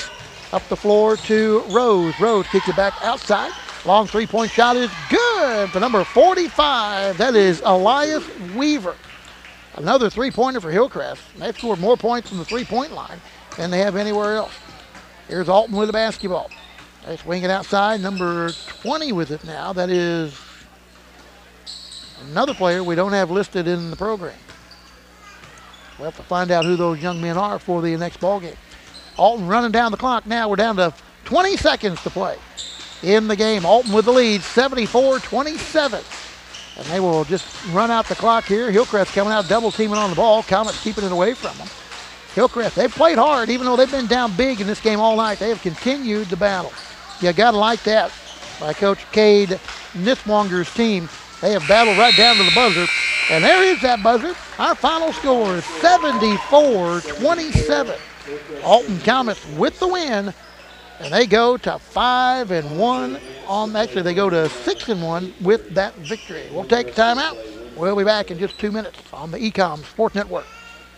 Up the floor to Rose. Rose kicks it back outside. Long three-point shot is good for number forty-five. That is Elias Weaver. Another three-pointer for Hillcrest. They've scored more points from the three-point line than they have anywhere else. Here's Alton with the basketball. They swing it outside. Number twenty with it now. That is another player we don't have listed in the program. We'll have to find out who those young men are for the next ball game. Alton running down the clock now. We're down to twenty seconds to play in the game. Alton with the lead, seventy-four twenty-seven. And they will just run out the clock here. Hillcrest coming out double teaming on the ball. Comets keeping it away from them. Hillcrest, they've played hard even though they've been down big in this game all night. They have continued the battle. You got to like that by Coach Cade Niswonger's team. They have battled right down to the buzzer. And there is that buzzer. Our final score is seventy-four twenty-seven. Alton Comets with the win. And they go to five and one on, actually they go to six and one with that victory. We'll take a timeout. We'll be back in just two minutes on the E COM Sports Network.